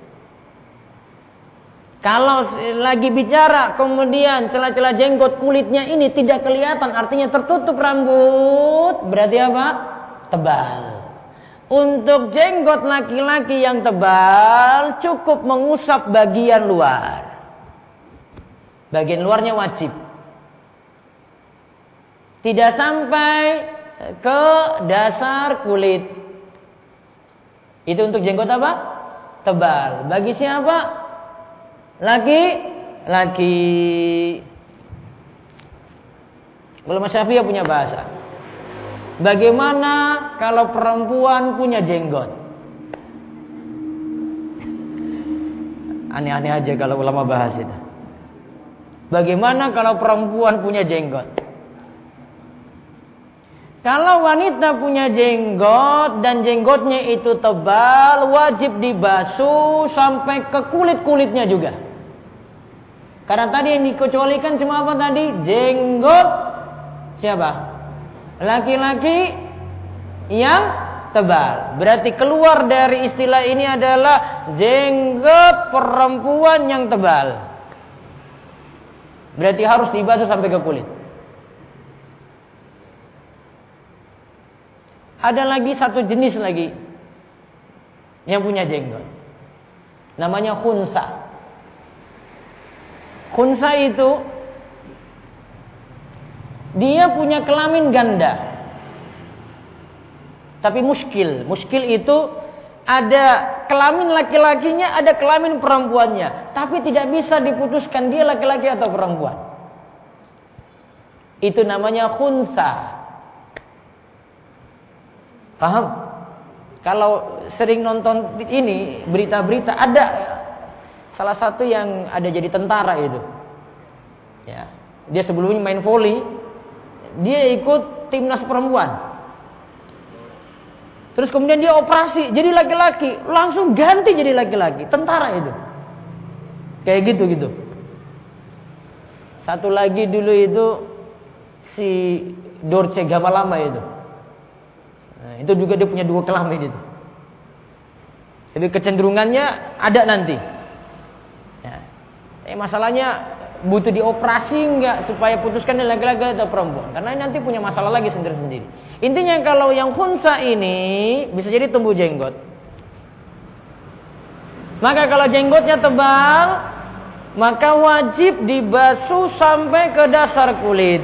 Kalau lagi bicara kemudian celah-celah jenggot kulitnya ini tidak kelihatan, artinya tertutup rambut, berarti apa? Tebal. Untuk jenggot laki-laki yang tebal cukup mengusap bagian luar. Bagian luarnya wajib. Tidak sampai ke dasar kulit. Itu untuk jenggot apa? Tebal. Bagi siapa? Laki-laki. Ulama Syafi'i punya bahasa. Bagaimana kalau perempuan punya jenggot? Aneh-aneh aja kalau ulama bahas itu. Bagaimana kalau perempuan punya jenggot? Kalau wanita punya jenggot dan jenggotnya itu tebal, wajib dibasuh sampai ke kulit-kulitnya juga. Karena tadi yang dikecualikan cuma apa tadi? Jenggot siapa? Laki-laki yang tebal. Berarti keluar dari istilah ini adalah jenggot perempuan yang tebal. Berarti harus dibasuh sampai ke kulit. Ada lagi satu jenis lagi yang punya jenggot. Namanya khunsa. Khunsa itu dia punya kelamin ganda. Tapi muskil. Muskil itu ada kelamin laki-lakinya, ada kelamin perempuannya, tapi tidak bisa diputuskan dia laki-laki atau perempuan. Itu namanya khunsa. Paham? Kalau sering nonton ini berita-berita, ada salah satu yang ada jadi tentara itu. Ya, dia sebelumnya main voli, dia ikut timnas perempuan. Terus kemudian dia operasi jadi laki-laki, langsung ganti jadi laki-laki, tentara itu. Kayak gitu-gitu. Satu lagi dulu itu si Dorce Gamalama itu. Nah, itu juga dia punya dua kelamin itu. Jadi kecenderungannya ada nanti. Ya. Eh, masalahnya butuh dioperasi enggak supaya putuskan laki-laki atau perempuan? Karena nanti punya masalah lagi sendiri-sendiri. Intinya kalau yang khunsa ini bisa jadi tumbuh jenggot. Maka kalau jenggotnya tebal, maka wajib dibasuh sampai ke dasar kulit.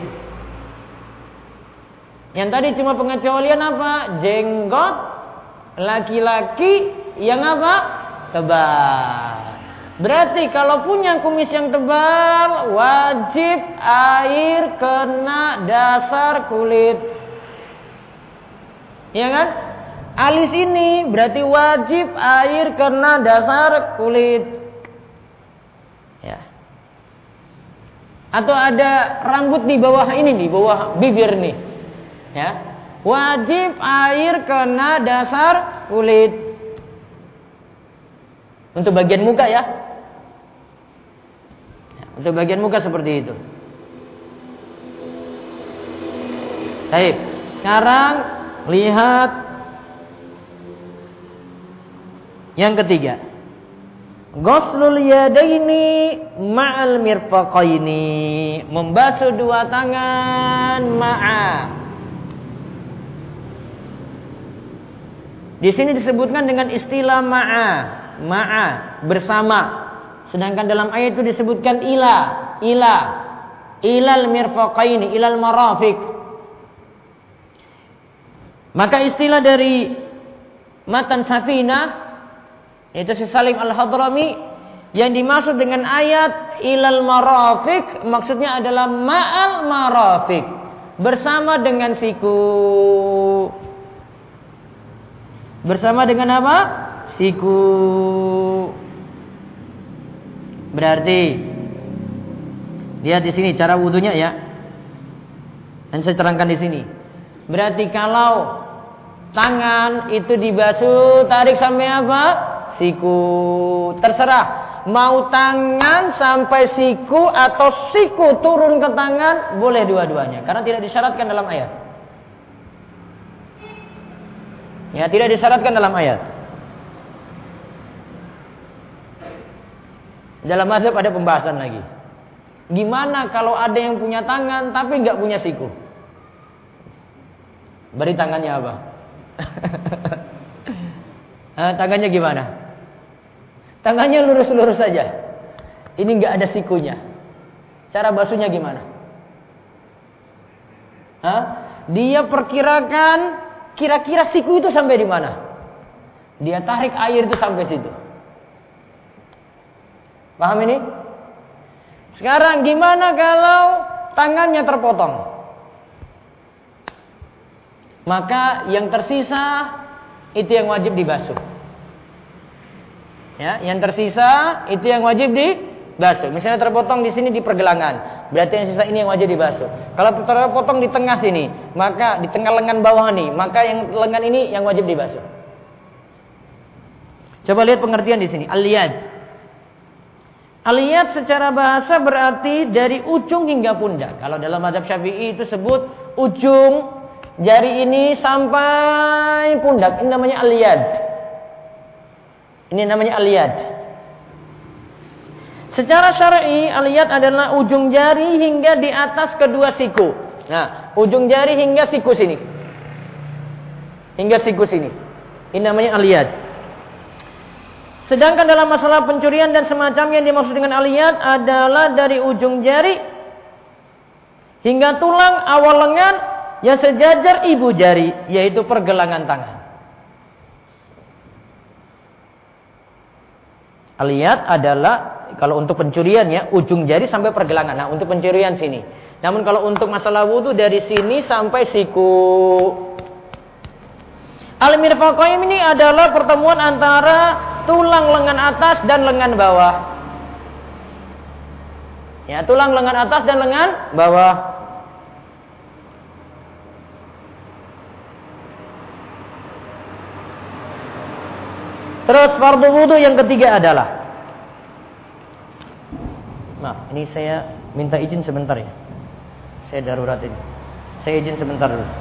Yang tadi cuma pengecualian apa? Jenggot laki-laki yang apa? Tebal. Berarti kalau punya kumis yang tebal, wajib air kena dasar kulit. Ya kan? Alis ini berarti wajib air kena dasar kulit. Ya. Atau ada rambut di bawah ini, di bawah bibir nih. Ya. Wajib air kena dasar kulit. Untuk bagian muka ya. Untuk bagian muka seperti itu. Baik. Sekarang lihat yang ketiga. Ghuslul yadaini ma'al mirfaqaini. Membasuh dua tangan ma'a. Di sini disebutkan dengan istilah ma'a. Ma'a, bersama. Sedangkan dalam ayat itu disebutkan ila, ila, ilal mirfaqaini, ilal marafiq. Maka istilah dari matan Safinah, yaitu si Salim Al-Hadrami, yang dimaksud dengan ayat ilal marafiq, maksudnya adalah ma'al marafiq, bersama dengan siku. Bersama dengan apa? Siku. Berarti lihat di sini cara wudunya ya. Dan saya terangkan di sini. Berarti kalau tangan itu dibasuh, tarik sampai apa? Siku. Terserah mau tangan sampai siku atau siku turun ke tangan, boleh dua-duanya karena tidak disyaratkan dalam ayat. Ya, tidak disyaratkan dalam ayat. Dalam mazhab ada pembahasan lagi. Gimana kalau ada yang punya tangan tapi nggak punya siku? Beri tangannya apa? eh, tangannya gimana? Tangannya lurus-lurus saja. Ini nggak ada sikunya. Cara basuhnya gimana? Hah? Dia perkirakan kira-kira siku itu sampai di mana? Dia tarik air itu sampai situ. Paham ini? Sekarang gimana kalau tangannya terpotong? Maka yang tersisa itu yang wajib dibasuh. Ya, yang tersisa itu yang wajib dibasuh. Misalnya terpotong di sini di pergelangan, berarti yang sisa ini yang wajib dibasuh. Kalau terpotong di tengah sini, maka di tengah lengan bawah nih, maka yang lengan ini yang wajib dibasuh. Coba lihat pengertian di sini. Al-yad. Al-yad secara bahasa berarti dari ujung hingga pundak. Kalau dalam mazhab Syafi'i itu sebut ujung jari ini sampai pundak. Ini namanya al-yad. Ini namanya al-yad. Secara syar'i al-yad adalah ujung jari hingga di atas kedua siku. Nah, ujung jari hingga siku sini. Hingga siku sini. Ini namanya al-yad. Sedangkan dalam masalah pencurian dan semacamnya yang dimaksud dengan al-yad adalah dari ujung jari hingga tulang awal lengan yang sejajar ibu jari, yaitu pergelangan tangan. Al-yad adalah kalau untuk pencurian ya, ujung jari sampai pergelangan. Nah, untuk pencurian sini. Namun kalau untuk masalah wudu dari sini sampai siku. Al-mirfaqain ini adalah pertemuan antara tulang lengan atas dan lengan bawah. Ya, tulang lengan atas dan lengan bawah. Terus fardu wudu yang ketiga adalah, nah ini saya minta izin sebentar ya. Saya darurat ini. Saya izin sebentar dulu.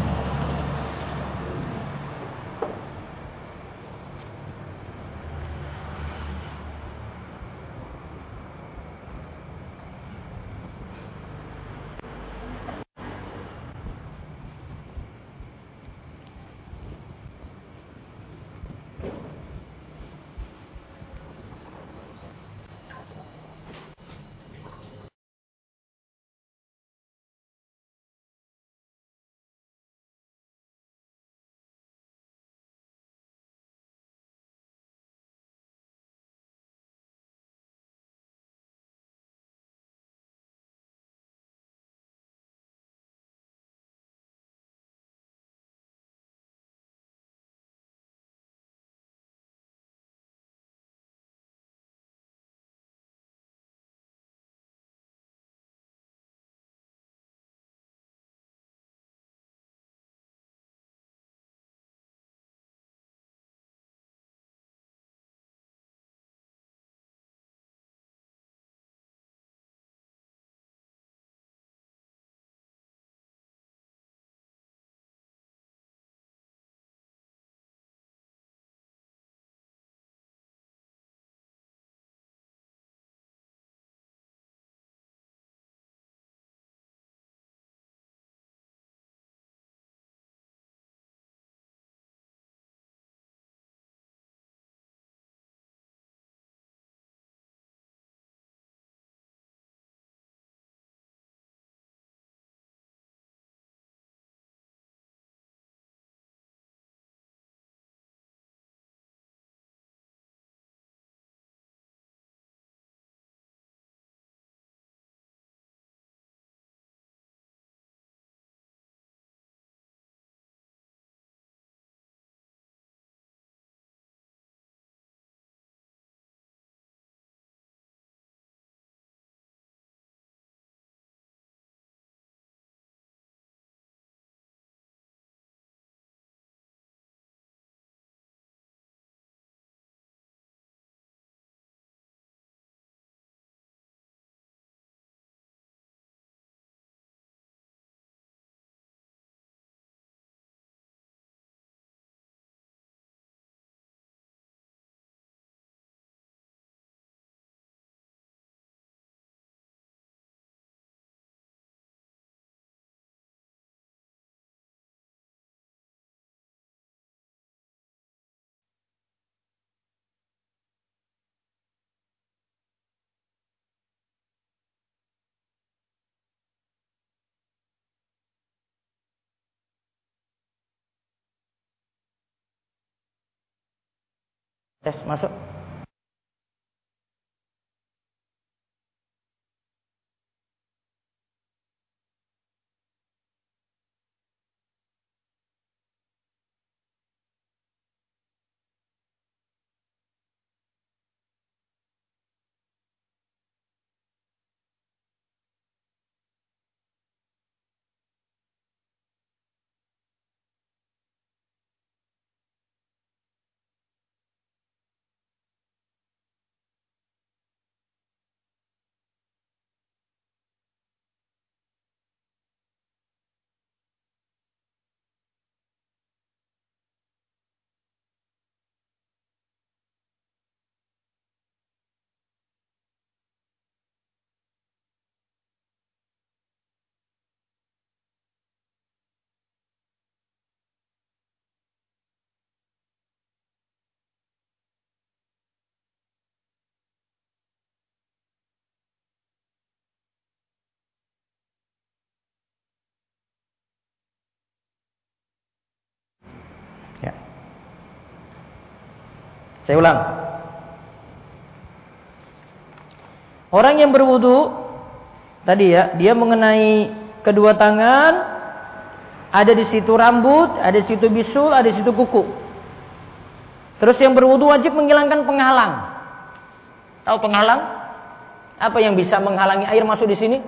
Tes masuk. Ya. Saya ulang. Orang yang berwudu tadi ya, dia mengenai kedua tangan, ada di situ rambut, ada di situ bisul, ada di situ kuku. Terus yang berwudu wajib menghilangkan penghalang. Tahu penghalang? Apa yang bisa menghalangi air masuk di sini?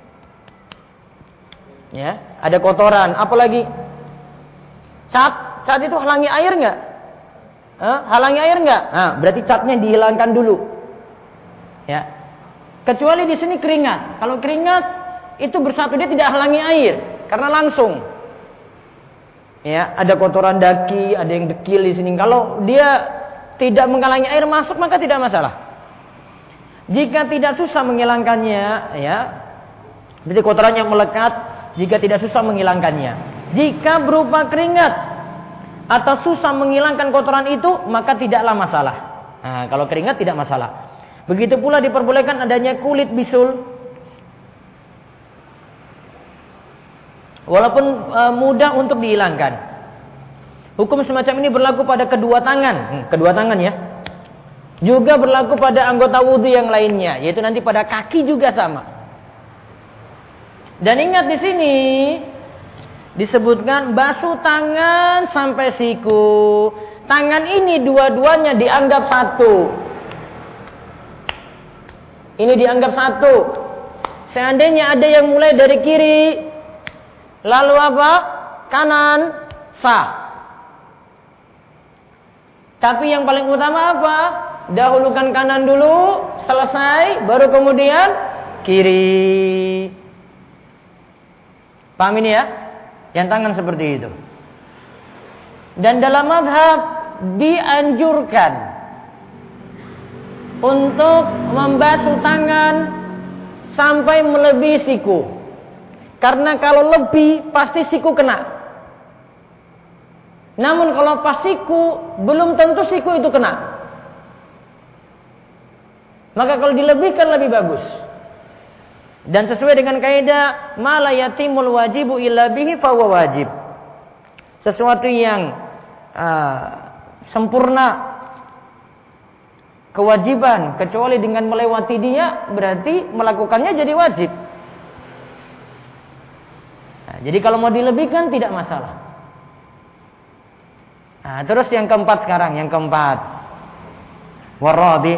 Ya, ada kotoran, apalagi cat. Cat itu halangi air enggak? Hah? Halangi air enggak? Nah, berarti catnya dihilangkan dulu. Ya. Kecuali di sini keringat. Kalau keringat itu bersatu, dia tidak halangi air karena langsung. Ya, ada kotoran daki, ada yang dekil di sini. Kalau dia tidak menghalangi air masuk, maka tidak masalah. Jika tidak susah menghilangkannya, ya, berarti kotoran yang melekat. Jika tidak susah menghilangkannya, jika berupa keringat atau susah menghilangkan kotoran itu, maka tidaklah masalah. Nah, kalau keringat tidak masalah. Begitu pula diperbolehkan adanya kulit bisul, walaupun e, mudah untuk dihilangkan. Hukum semacam ini berlaku pada kedua tangan, hmm, kedua tangan ya. Juga berlaku pada anggota wudhu yang lainnya, yaitu nanti pada kaki juga sama. Dan ingat di sini disebutkan basuh tangan sampai siku. Tangan ini dua-duanya dianggap satu. Ini dianggap satu. Seandainya ada yang mulai dari kiri, lalu apa? Kanan, sah. Tapi yang paling utama apa? Dahulukan kanan dulu, selesai, baru kemudian kiri. Paham ini ya? Yang tangan seperti itu. Dan dalam mazhab dianjurkan untuk membasuh tangan sampai melebihi siku. Karena kalau lebih pasti siku kena. Namun kalau pas siku belum tentu siku itu kena. Maka kalau dilebihkan lebih bagus. Dan sesuai dengan kaidah ma la yatimul wajibu illa bihi fa huwa wajib. Sesuatu yang uh, sempurna kewajiban kecuali dengan melewati dia, berarti melakukannya jadi wajib. Nah, jadi kalau mau dilebihkan tidak masalah. Nah, terus yang keempat sekarang, yang keempat. Warabi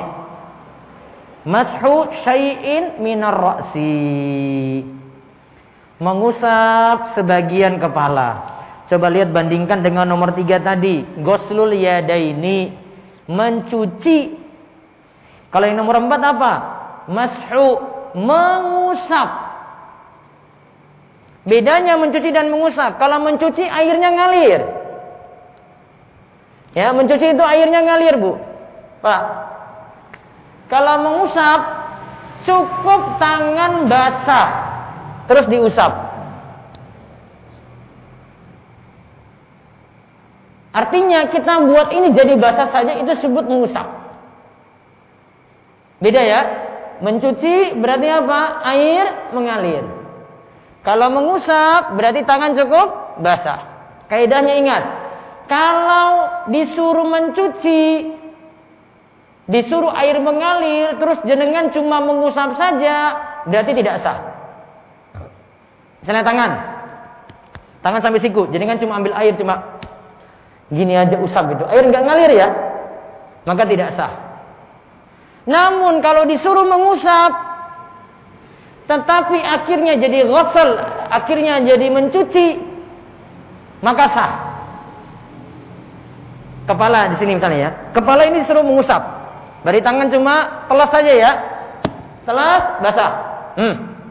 mashu syai'in minar ra'si. Mengusap sebagian kepala. Coba lihat, bandingkan dengan nomor tiga tadi. Ghuslul yadaini, mencuci. Kalau yang nomor empat apa? Mashu, mengusap. Bedanya mencuci dan mengusap. Kalau mencuci airnya ngalir. Ya, mencuci itu airnya ngalir, Bu. Pak. Kalau mengusap, cukup tangan basah, terus diusap. Artinya kita buat ini jadi basah saja, itu disebut mengusap. Beda ya? Mencuci berarti apa? Air mengalir. Kalau mengusap berarti tangan cukup basah. Kaidahnya ingat, kalau disuruh mencuci, disuruh air mengalir, terus jenengan cuma mengusap saja, berarti tidak sah. Misalnya tangan, tangan sampai siku, jenengan cuma ambil air, cuma gini aja usap gitu, air nggak ngalir ya, maka tidak sah. Namun kalau disuruh mengusap, tetapi akhirnya jadi ghusl, akhirnya jadi mencuci, maka sah. Kepala di sini misalnya ya, kepala ini disuruh mengusap. Dari tangan cuma telas saja ya. Telas, basah. Hmm.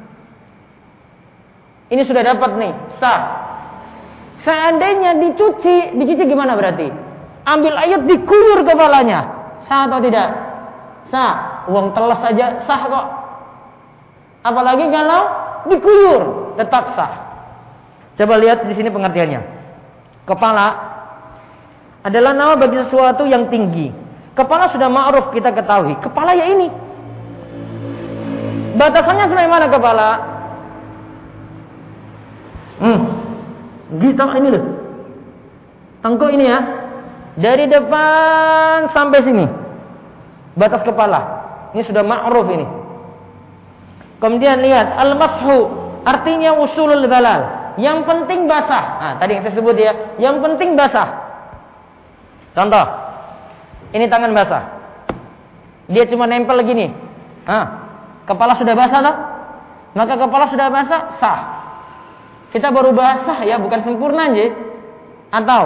Ini sudah dapat nih, sah. Seandainya dicuci, dicuci gimana berarti? Ambil air dikuyur kepalanya. Sah atau tidak? Sah. Uang telas saja sah kok. Apalagi kalau dikuyur, tetap sah. Coba lihat di sini pengertiannya. Kepala adalah nama bagi sesuatu yang tinggi. Kepala sudah ma'ruf, kita ketahui. Kepala ya ini. Batasannya sampai mana kepala? Hmm. Gitu ini loh. Tengkuk ini ya. Dari depan sampai sini. Batas kepala. Ini sudah ma'ruf ini. Kemudian lihat al-mashu, artinya usulul balal. Yang penting basah. Nah, tadi yang saya sebut ya, yang penting basah. Contoh, ini tangan basah. Dia cuma nempel gini. Nah, kepala sudah basah tak? Maka kepala sudah basah, sah. Kita baru basah ya, bukan sempurna aja. Atau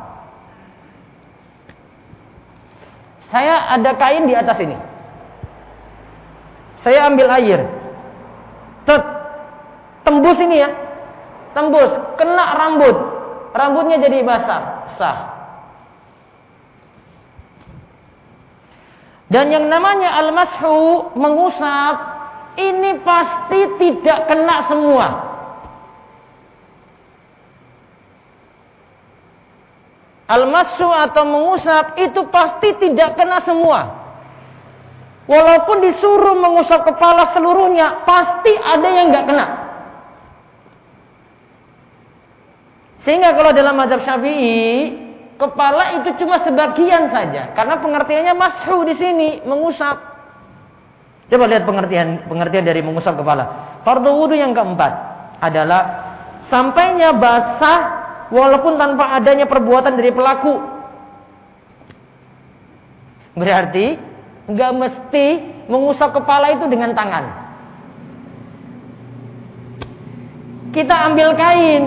saya ada kain di atas ini. Saya ambil air. Tet, tembus ini ya. Tembus, kena rambut. Rambutnya jadi basah, sah. Dan yang namanya al-mashu, mengusap, ini pasti tidak kena semua. Al-mashu atau mengusap itu pasti tidak kena semua. Walaupun disuruh mengusap kepala seluruhnya, pasti ada yang nggak kena. Sehingga kalau dalam mazhab Syafi'i, kepala itu cuma sebagian saja, karena pengertiannya mashu di sini, mengusap. Coba lihat pengertian pengertian dari mengusap kepala. Fardhu wudu yang keempat adalah sampainya basah walaupun tanpa adanya perbuatan dari pelaku. Berarti nggak mesti mengusap kepala itu dengan tangan. Kita ambil kain,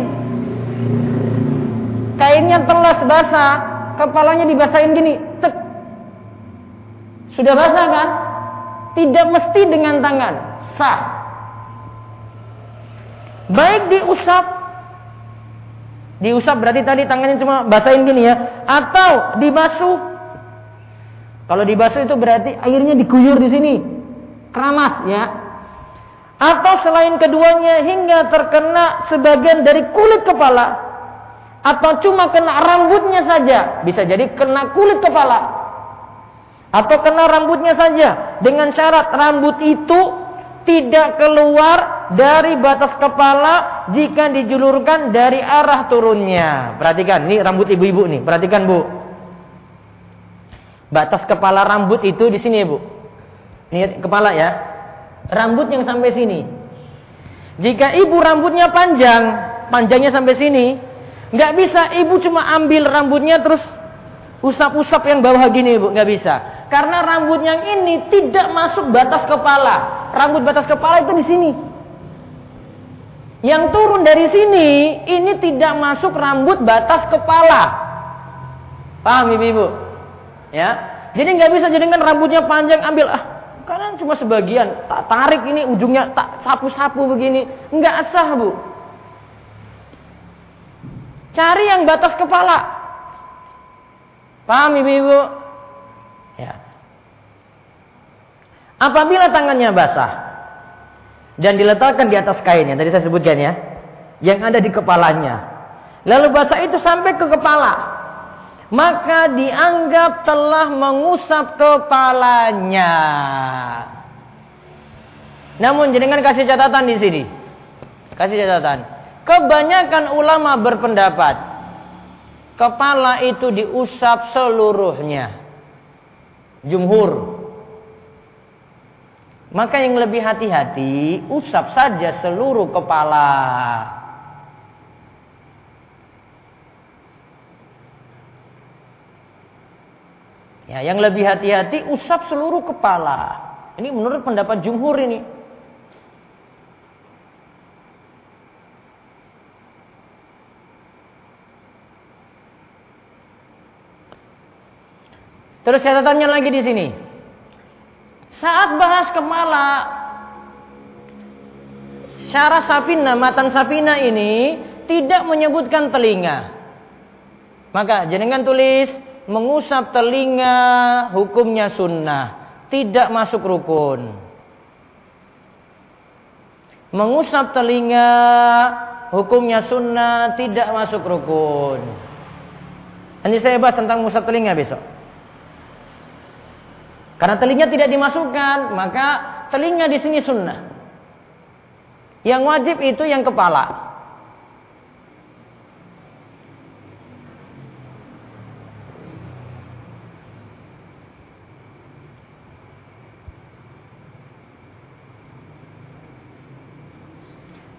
kainnya telas basah, kepalanya dibasahin gini, tek. Sudah basah kan? Tidak mesti dengan tangan, sah. Baik diusap, diusap berarti tadi tangannya cuma basahin gini ya, atau dibasuh. Kalau dibasuh itu berarti airnya diguyur di sini, keramas ya. Atau selain keduanya hingga terkena sebagian dari kulit kepala, atau cuma kena rambutnya saja, bisa jadi kena kulit kepala. Atau kena rambutnya saja, dengan syarat rambut itu tidak keluar dari batas kepala jika dijulurkan dari arah turunnya. Perhatikan, ini rambut ibu-ibu nih, perhatikan Bu. Batas kepala rambut itu di sini Bu. Ini kepala ya. Rambut yang sampai sini. Jika ibu rambutnya panjang, panjangnya sampai sini, nggak bisa ibu cuma ambil rambutnya terus usap-usap yang bawah gini Bu, nggak bisa. Karena rambut yang ini tidak masuk batas kepala. Rambut batas kepala itu di sini. Yang turun dari sini, ini tidak masuk rambut batas kepala. Paham ibu-ibu? Ya. Jadi nggak bisa jadikan rambutnya panjang ambil ah, karena cuma sebagian. Tak tarik ini ujungnya, tak sapu-sapu begini, nggak sah Bu. Cari yang batas kepala. Paham ibu-ibu? Ya. Apabila tangannya basah dan diletakkan di atas kain yang tadi saya sebutkan ya, yang ada di kepalanya, lalu basah itu sampai ke kepala, maka dianggap telah mengusap kepalanya. Namun jangan kasih catatan di sini. Kasih catatan. Kebanyakan ulama berpendapat kepala itu diusap seluruhnya. Jumhur. Maka yang lebih hati-hati, usap saja seluruh kepala. Ya, yang lebih hati-hati, usap seluruh kepala. Ini menurut pendapat jumhur ini. Terus catatannya lagi di sini. Saat bahas kepala, syarah Safina, matan Safina ini tidak menyebutkan telinga. Maka jenengan tulis mengusap telinga hukumnya sunnah, tidak masuk rukun. Mengusap telinga hukumnya sunnah, tidak masuk rukun. Nanti saya bahas tentang mengusap telinga besok. Karena telinga tidak dimasukkan, maka telinga di sini sunnah. Yang wajib itu yang kepala.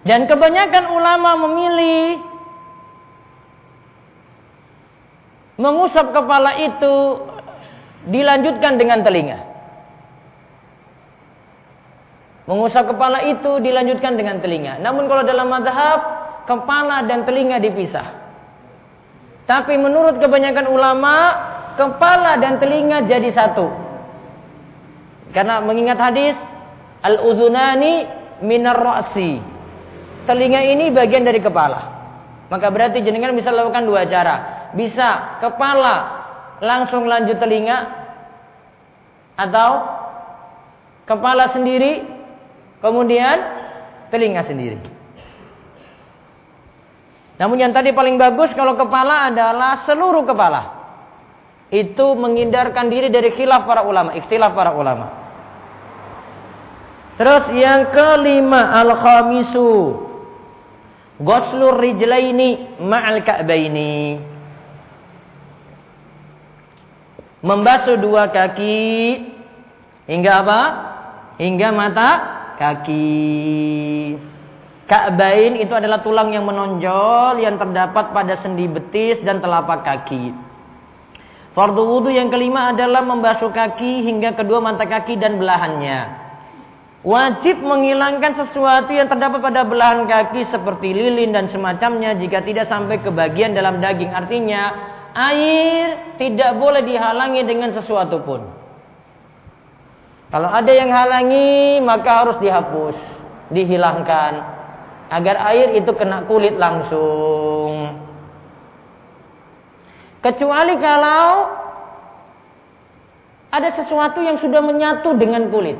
Dan kebanyakan ulama memilih mengusap kepala itu dilanjutkan dengan telinga. Mengusap kepala itu dilanjutkan dengan telinga. Namun kalau dalam mazhab, kepala dan telinga dipisah. Tapi menurut kebanyakan ulama, kepala dan telinga jadi satu. Karena mengingat hadis, al-udhunani minar ra'si. Telinga ini bagian dari kepala. Maka berarti jenengan bisa lakukan dua cara. Bisa kepala langsung lanjut telinga, atau kepala sendiri kemudian telinga sendiri. Namun yang tadi paling bagus kalau kepala adalah seluruh kepala. Itu menghindarkan diri dari khilaf para ulama, ikhtilaf para ulama. Terus yang kelima, al-khamisu ghuslur rijlaini ma'al ka'baini. Membasuh dua kaki hingga apa? Hingga mata kaki. Ka'bain itu adalah tulang yang menonjol yang terdapat pada sendi betis dan telapak kaki. Fardu wudu yang kelima adalah membasuh kaki hingga kedua mata kaki dan belahannya. Wajib menghilangkan sesuatu yang terdapat pada belahan kaki seperti lilin dan semacamnya jika tidak sampai ke bagian dalam daging. Artinya air tidak boleh dihalangi dengan sesuatu pun. Kalau ada yang halangi maka harus dihapus, dihilangkan agar air itu kena kulit langsung. Kecuali kalau ada sesuatu yang sudah menyatu dengan kulit.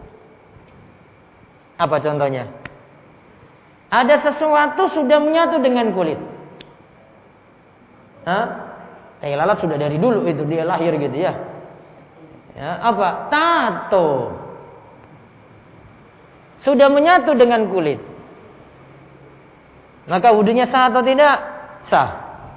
Apa contohnya? Ada sesuatu sudah menyatu dengan kulit. Hah? Tai lalat sudah dari dulu itu dia lahir gitu ya. Ya, apa? Tato. Sudah menyatu dengan kulit. Maka wudunya sah atau tidak? Sah.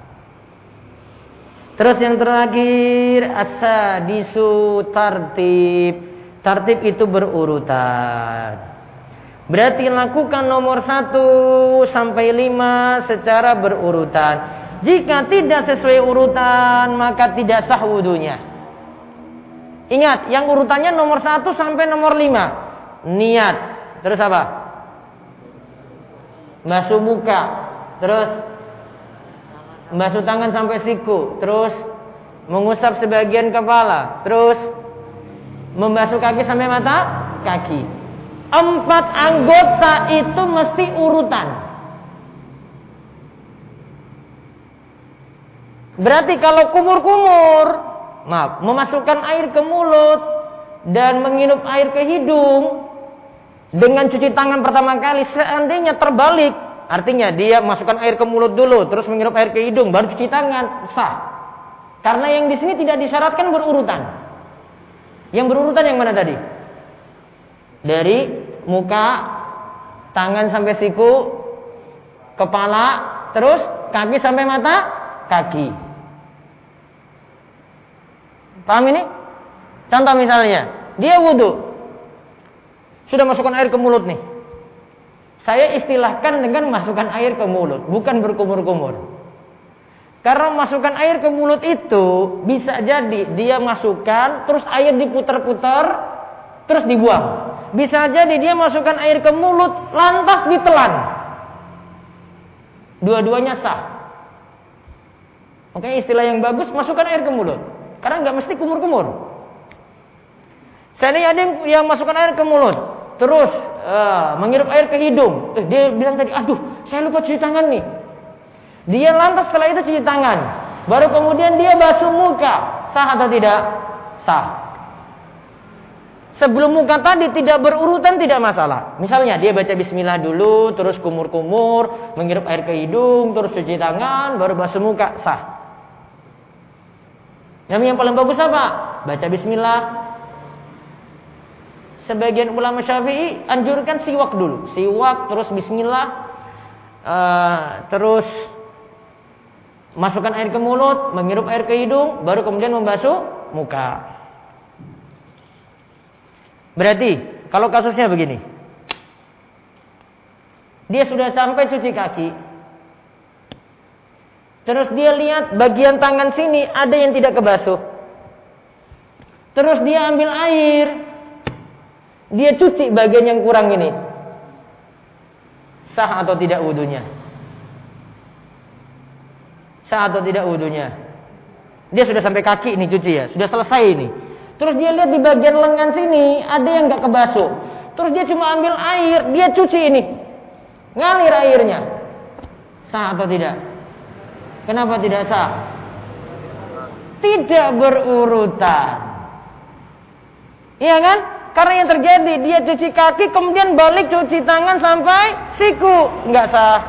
Terus yang terakhir, as-sadisu tartib. Tartib itu berurutan. Berarti lakukan nomor satu sampai lima secara berurutan. Jika tidak sesuai urutan, maka tidak sah wudunya. Ingat, yang urutannya nomor satu sampai nomor lima. Niat. Terus apa? Basuh muka. Terus basuh tangan sampai siku. Terus mengusap sebagian kepala. Terus membasuh kaki sampai mata kaki. Empat anggota itu mesti urutan. Berarti kalau kumur-kumur, maaf, memasukkan air ke mulut dan menghirup air ke hidung dengan cuci tangan pertama kali, seandainya terbalik, artinya dia masukkan air ke mulut dulu, terus menghirup air ke hidung, baru cuci tangan, sah. Karena yang di sini tidak disyaratkan berurutan. Yang berurutan yang mana tadi? Dari muka, tangan sampai siku, kepala, terus kaki sampai mata kaki. Paham ini? Contoh misalnya, dia wudu, sudah masukkan air ke mulut nih. Saya istilahkan dengan masukkan air ke mulut, bukan berkumur-kumur. Karena masukkan air ke mulut itu bisa jadi dia masukkan, terus air diputar-putar, terus dibuang. Bisa jadi dia masukkan air ke mulut, lantas ditelan. Dua-duanya sah. Oke, istilah yang bagus, masukkan air ke mulut. Karena nggak mesti kumur-kumur. Seandainya ada yang, yang masukkan air ke mulut, terus uh, menghirup air ke hidung. Eh, dia bilang tadi, aduh, saya lupa cuci tangan nih. Dia lantas setelah itu cuci tangan. Baru kemudian dia basuh muka. Sah atau tidak? Sah. Sebelum muka tadi tidak berurutan tidak masalah. Misalnya dia baca bismillah dulu, terus kumur-kumur, menghirup air ke hidung, terus cuci tangan, baru basuh muka, sah. Yang yang paling bagus apa? Baca bismillah. Sebagian ulama Syafi'i anjurkan siwak dulu. Siwak, terus bismillah, uh, terus masukkan air ke mulut, menghirup air ke hidung, baru kemudian membasuh muka. Berarti kalau kasusnya begini, Dia sudah sampai cuci kaki. Terus dia lihat bagian tangan sini ada yang tidak kebasuh. Terus dia ambil air. Dia cuci bagian yang kurang ini. Sah atau tidak wudunya? Sah atau tidak wudunya? Dia sudah sampai kaki ini cuci ya. Sudah selesai ini. Terus dia lihat di bagian lengan sini ada yang gak kebasuh. Terus dia cuma ambil air. Dia cuci ini. Ngalir airnya. Sah atau tidak? Kenapa tidak sah? Tidak berurutan. Iya kan? Karena yang terjadi, dia cuci kaki, kemudian balik cuci tangan sampai siku. Enggak sah.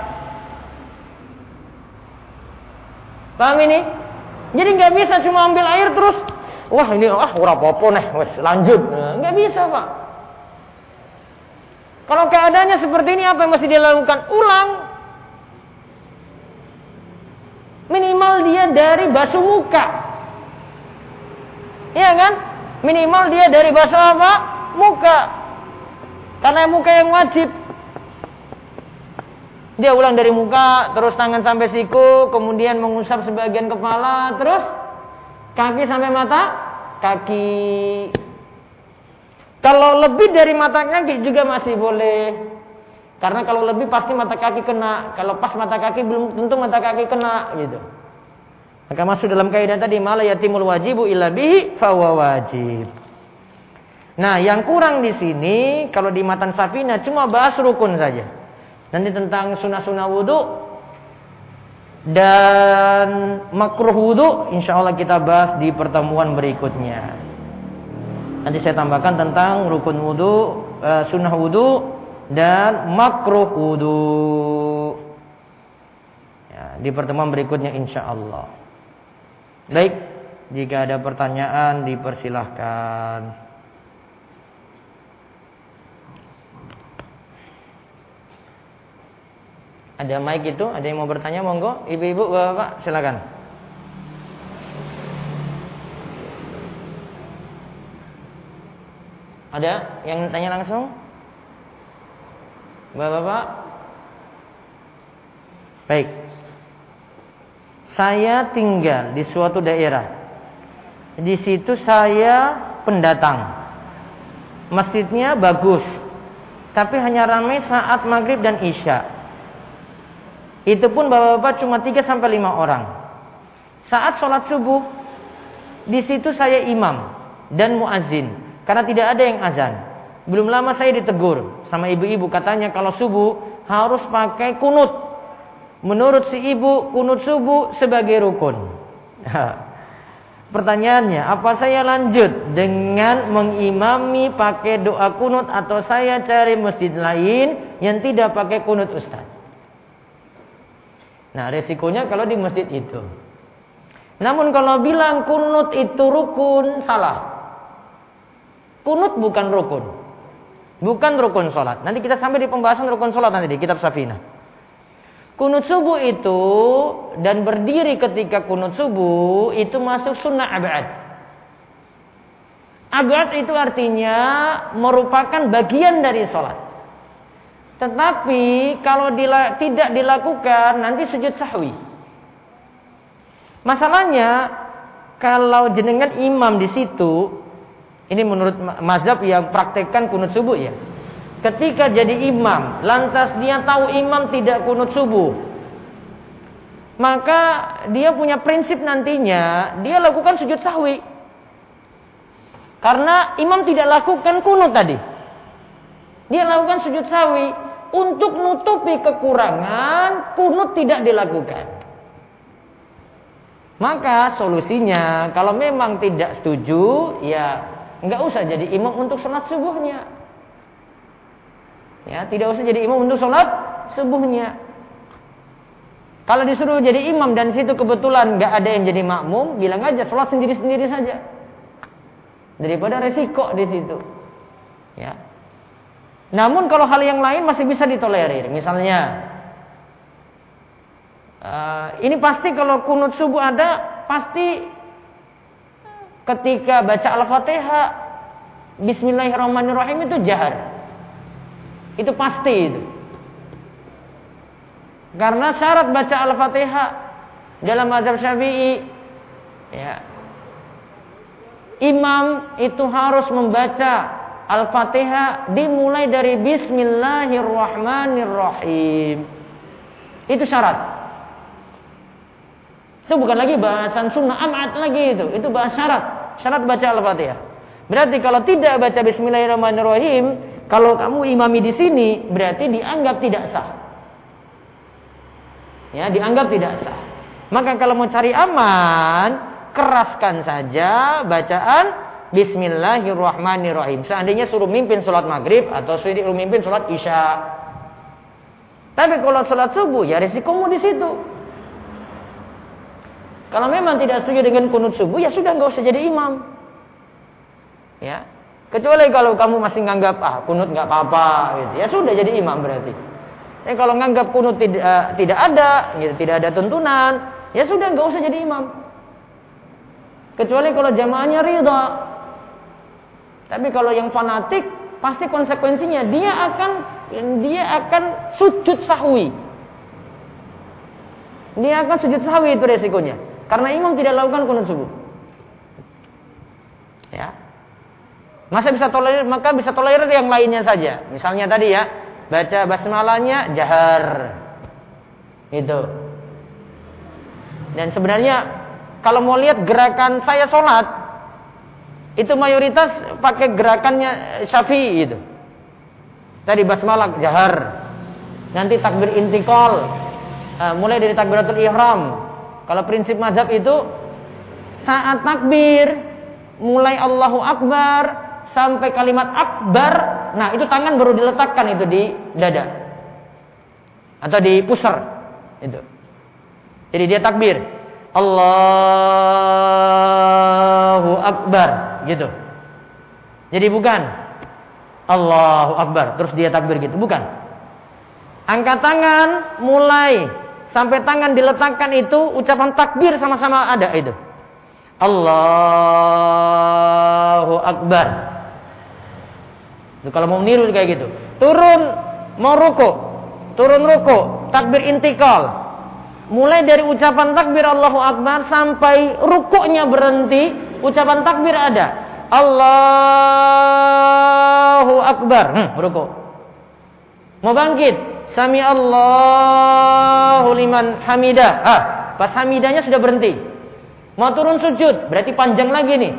Paham ini? Jadi nggak bisa cuma ambil air terus, wah ini ah ora apa-apa nih, wes lanjut. Nggak bisa, Pak. Kalau keadaannya seperti ini, apa yang mesti dia lakukan? Ulang. Minimal dia dari basuh muka. Iya kan? Minimal dia dari basuh apa? Muka. Karena muka yang wajib. Dia ulang dari muka, terus tangan sampai siku, kemudian mengusap sebagian kepala, terus kaki sampai mata kaki. Kalau lebih dari mata kaki juga masih boleh. Karena kalau lebih pasti mata kaki kena. Kalau pas mata kaki belum tentu mata kaki kena gitu. Maka masuk dalam kaidah tadi, mala yatimul wajibu illa bihi fahuwa wajib. Nah, yang kurang di sini kalau di matan Safina cuma bahas rukun saja. Nanti tentang sunnah-sunnah wudu dan makruh wudu, insya Allah kita bahas di pertemuan berikutnya. Nanti saya tambahkan tentang rukun wudu, sunnah wudu dan makruh wudu ya, di pertemuan berikutnya insya Allah. Baik, jika ada pertanyaan dipersilahkan. Ada mic itu, ada yang mau bertanya, monggo. Ibu-ibu, bapak, silakan. Ada yang tanya langsung? Bapak-bapak? Baik. Saya tinggal di suatu daerah. Di situ saya pendatang. Masjidnya bagus, tapi hanya ramai saat maghrib dan isya. Itu pun bapak-bapak cuma tiga sampai lima orang. Saat sholat subuh, di situ saya imam dan muazin, karena tidak ada yang azan. Belum lama saya ditegur sama ibu-ibu, katanya kalau subuh harus pakai kunut. Menurut si ibu, kunut subuh sebagai rukun. Pertanyaannya, apa saya lanjut dengan mengimami pakai doa kunut, atau saya cari masjid lain yang tidak pakai kunut, Ustaz? Nah, resikonya kalau di masjid itu. Namun kalau bilang kunut itu rukun, salah. Kunut bukan rukun. Bukan rukun sholat. Nanti kita sampai di pembahasan rukun sholat nanti di kitab Safinah. Kunut subuh itu dan berdiri ketika kunut subuh itu masuk sunnah abad. Abad itu artinya merupakan bagian dari sholat. Tetapi kalau dila, tidak dilakukan nanti sujud sahwi. Masalahnya kalau jenengan imam di situ, ini menurut mazhab yang praktekkan kunut subuh ya. Ketika jadi imam, lantas dia tahu imam tidak kunut subuh, maka dia punya prinsip nantinya dia lakukan sujud sahwi. Karena imam tidak lakukan kunut tadi, dia lakukan sujud sahwi. Untuk nutupi kekurangan, kunut tidak dilakukan. Maka solusinya, kalau memang tidak setuju, ya nggak usah jadi imam untuk sholat subuhnya. Ya, tidak usah jadi imam untuk sholat subuhnya. Kalau disuruh jadi imam dan situ kebetulan nggak ada yang jadi makmum, bilang aja sholat sendiri-sendiri saja. Daripada resiko di situ. Ya. Namun kalau hal yang lain masih bisa ditolerir. Misalnya, uh, ini pasti kalau kunut subuh ada, pasti ketika baca Al-Fatihah, Bismillahirrahmanirrahim itu jahar. Itu pasti itu. Karena syarat baca Al-Fatihah dalam mazhab Syafi'i, ya, imam itu harus membaca Al-Fatihah dimulai dari Bismillahirrahmanirrahim. Itu syarat. Itu bukan lagi bahasan sunnah amat lagi itu. Itu bahas syarat. Syarat baca Al-Fatihah. Berarti kalau tidak baca Bismillahirrahmanirrahim, kalau kamu imami di sini, berarti dianggap tidak sah. Ya, dianggap tidak sah. Maka kalau mau cari aman, keraskan saja bacaan Bismillahirrahmanirrahim. Seandainya suruh mimpin sholat maghrib atau suruh mimpin sholat isya. Tapi kalau sholat subuh, ya risikomu di situ. Kalau memang tidak setuju dengan kunut subuh, ya sudah, nggak usah jadi imam. Ya, kecuali kalau kamu masih nganggap ah kunut nggak apa-apa, gitu. Ya sudah jadi imam berarti. Ya, kalau nganggap kunut tidak uh, tidak ada, gitu, tidak ada tuntunan, ya sudah nggak usah jadi imam. Kecuali kalau jamaahnya ridha. Tapi kalau yang fanatik, pasti konsekuensinya dia akan dia akan sujud sahwi. Dia akan sujud sahwi, itu resikonya. Karena imam tidak lakukan kunut subuh. Ya. Masa bisa tolerir, maka bisa tolerir yang lainnya saja. Misalnya tadi ya, baca basmalahnya jahar. Itu. Dan sebenarnya kalau mau lihat gerakan saya sholat, itu mayoritas pakai gerakannya Syafi'i itu. Tadi basmalah jahar. Nanti takbir intikal. Uh, mulai dari takbiratul ihram. Kalau prinsip mazhab itu saat takbir mulai Allahu Akbar sampai kalimat akbar, nah itu tangan baru diletakkan itu di dada atau di pusar itu. Jadi dia takbir Allahu Akbar gitu. Jadi bukan Allahu Akbar terus dia takbir gitu, bukan. Angkat tangan mulai sampai tangan diletakkan itu ucapan takbir sama-sama ada itu. Allahu Akbar. Itu kalau mau niru kayak gitu. Turun mau ruku, turun ruku, takbir intikal. Mulai dari ucapan takbir Allahu Akbar sampai rukuknya berhenti, ucapan takbir ada. Allahu Akbar. Hmm, ruku. Mau bangkit, Sami Allahu liman hamidah. Ah, pas hamidahnya sudah berhenti. Mau turun sujud, berarti panjang lagi nih.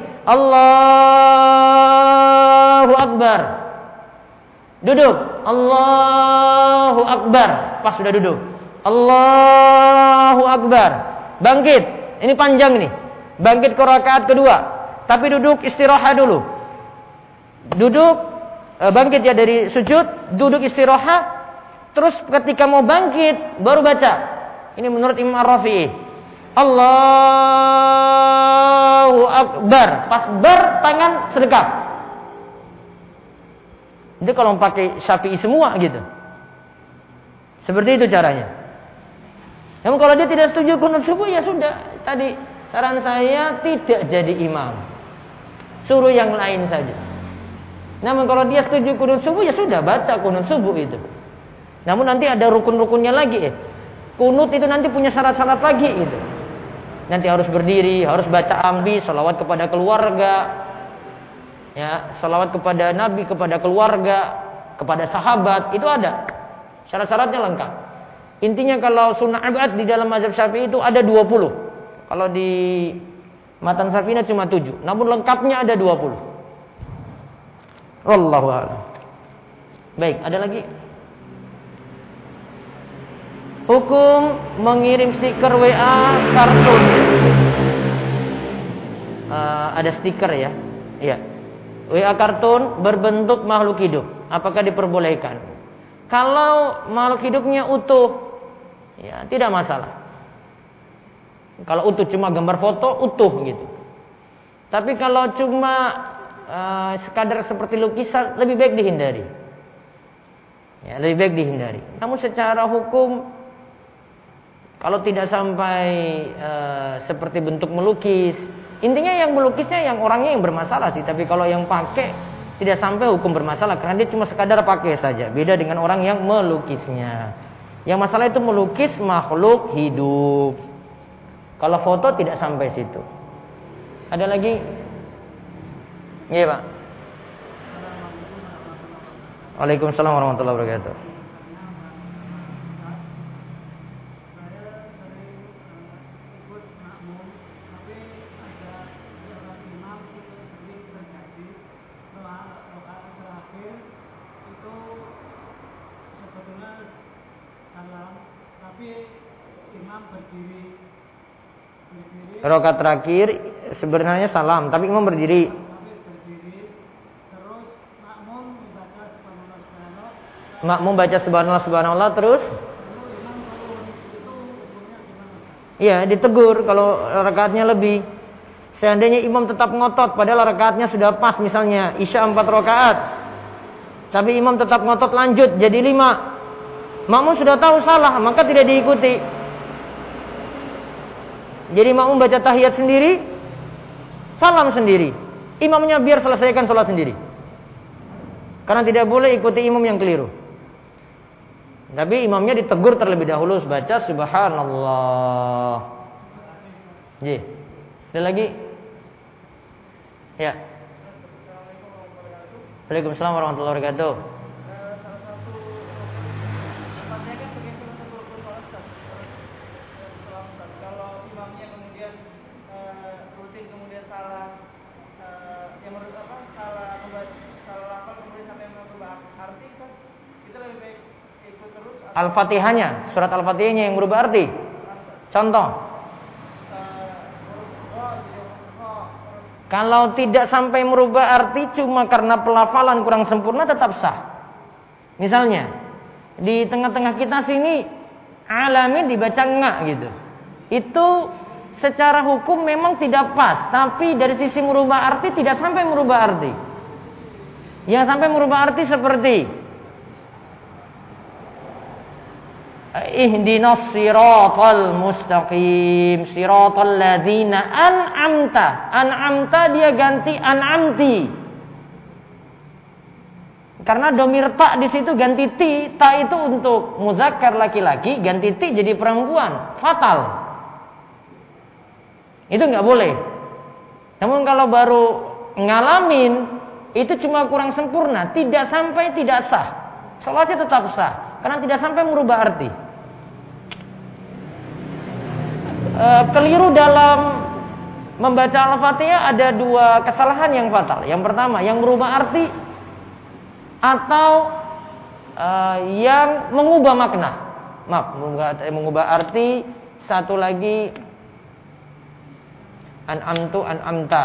Allahu Akbar. Duduk. Allahu Akbar. Pas sudah duduk. Allahu Akbar. Bangkit. Ini panjang nih. Bangkit ke rakaat kedua. Tapi duduk istirahat dulu. Duduk, bangkit ya dari sujud, duduk istirahat. Terus ketika mau bangkit baru baca. Ini menurut Imam Ar-Rafi'i. Allahu Akbar. Pas bar tangan sedekap. Itu kalau pakai Syafi'i semua gitu. Seperti itu caranya. Namun kalau dia tidak setuju kunut subuh, ya sudah. Tadi saran saya tidak jadi imam. Suruh yang lain saja. Namun kalau dia setuju kunut subuh, ya sudah baca kunut subuh itu. Namun nanti ada rukun-rukunnya lagi. Eh. Kunut itu nanti punya syarat-syarat lagi gitu. Nanti harus berdiri, harus baca ambi, salawat kepada keluarga, ya, salawat kepada Nabi, kepada keluarga, kepada sahabat, itu ada. Syarat-syaratnya lengkap. Intinya kalau sunnah abad di dalam mazhab Syafi'i itu ada dua puluh. Kalau di Matan Syafi'ina cuma tujuh. Namun lengkapnya ada dua puluh. Wallahu a'lam. Baik, ada lagi? Hukum mengirim stiker W A kartun. Uh, ada stiker ya. Iya. W A kartun berbentuk makhluk hidup. Apakah diperbolehkan? Kalau makhluk hidupnya utuh, ya tidak masalah. Kalau utuh cuma gambar foto, utuh gitu. Tapi kalau cuma uh, sekadar seperti lukisan, lebih baik dihindari. Ya, lebih baik dihindari. Namun secara hukum, kalau tidak sampai uh, seperti bentuk melukis, intinya yang melukisnya yang orangnya yang bermasalah sih. Tapi kalau yang pakai tidak sampai hukum bermasalah karena dia cuma sekadar pakai saja. Beda dengan orang yang melukisnya. Yang masalah itu melukis makhluk hidup. Kalau foto tidak sampai situ. Ada lagi? Iya, Pak. Waalaikumsalam warahmatullahi wabarakatuh. Rakaat terakhir sebenarnya salam, tapi imam berdiri. Makmum baca subhanallah subhanallah terus. Iya, ditegur kalau rakaatnya lebih. Seandainya imam tetap ngotot padahal rakaatnya sudah pas, misalnya Isya empat rakaat. Tapi imam tetap ngotot lanjut jadi lima. Makmum sudah tahu salah, maka tidak diikuti. Jadi makmum baca tahiyat sendiri, salam sendiri. Imamnya biar selesaikan sholat sendiri. Karena tidak boleh ikuti imam yang keliru. Tapi imamnya ditegur terlebih dahulu, baca subhanallah. Ji, ada lagi? Ya. Waalaikumsalam warahmatullahi wabarakatuh. Al-Fatihahnya, surat Al-Fatihahnya yang berubah arti. Contoh. Kalau tidak sampai merubah arti cuma karena pelafalan kurang sempurna tetap sah. Misalnya, di tengah-tengah kita sini alamin dibaca enggak gitu. Itu secara hukum memang tidak pas, tapi dari sisi merubah arti tidak sampai merubah arti. Yang sampai merubah arti seperti ihdinas siratal mustaqim siratal ladzina an'amta. An'amta dia ganti an'amti. Karena domir ta di situ ganti ti, ta itu untuk muzakkar laki-laki, ganti ti jadi perempuan, fatal. Itu enggak boleh. Namun kalau baru ngalamin itu cuma kurang sempurna, tidak sampai tidak sah. Salatnya tetap sah. Karena tidak sampai merubah arti. E, keliru dalam membaca Al-Fatihah ada dua kesalahan yang fatal. Yang pertama, yang merubah arti atau e, yang mengubah makna. Maaf, mengubah, mengubah arti. Satu lagi, an'amtu an'amta.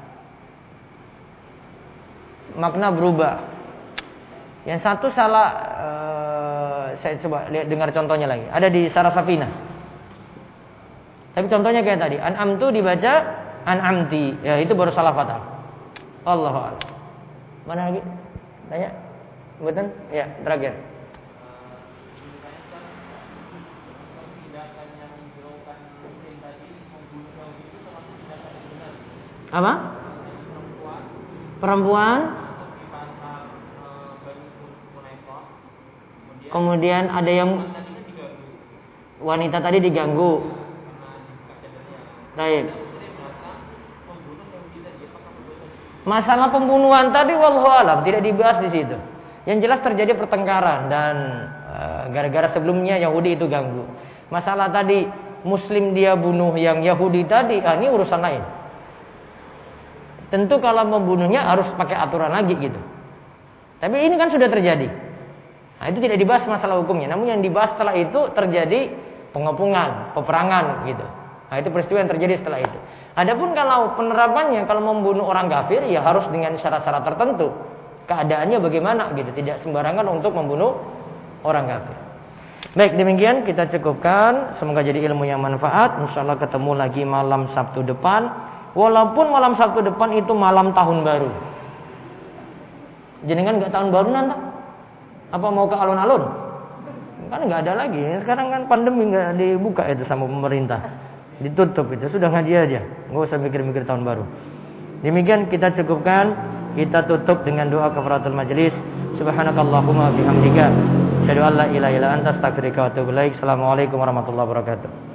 Makna berubah. Yang satu salah. E, saya coba lihat dengar contohnya lagi. Ada di Sarah Safina. Tapi contohnya kayak tadi, an'amtu dibaca an'amti. Ya, itu baru salah fatal. Allahu a'lam. Mana lagi? Tanya. Betul? Ya, terakhir. Apa? Perempuan kemudian ada yang wanita tadi diganggu. Baik. Masalah pembunuhan tadi wallahu alam tidak dibahas di situ. Yang jelas terjadi pertengkaran dan e, gara-gara sebelumnya Yahudi itu ganggu. Masalah tadi Muslim dia bunuh yang Yahudi tadi, ah, ini urusan lain. Tentu kalau membunuhnya harus pakai aturan lagi gitu. Tapi ini kan sudah terjadi. Nah, itu tidak dibahas masalah hukumnya. Namun yang dibahas setelah itu terjadi pengepungan, peperangan gitu. Nah, itu peristiwa yang terjadi setelah itu. Adapun kalau penerapannya kalau membunuh orang kafir ya harus dengan syarat-syarat tertentu. Keadaannya bagaimana gitu, tidak sembarangan untuk membunuh orang kafir. Baik, demikian kita cukupkan. Semoga jadi ilmu yang manfaat. Insyaallah ketemu lagi malam Sabtu depan. Walaupun malam Sabtu depan itu malam tahun baru. Jenengan enggak tahun baru nanti? Apa mau ke alun-alun? Kan nggak ada lagi. Sekarang kan pandemi nggak dibuka itu sama pemerintah, ditutup itu. Sudah ngaji aja, nggak usah mikir-mikir tahun baru. Demikian kita cukupkan. Kita tutup dengan doa kafaratul majelis. Subhanakallahumma bihamdika Asyhadu an la ilaha illa anta astaghfiruka wa atubu ilaik. Assalamualaikum warahmatullahi wabarakatuh.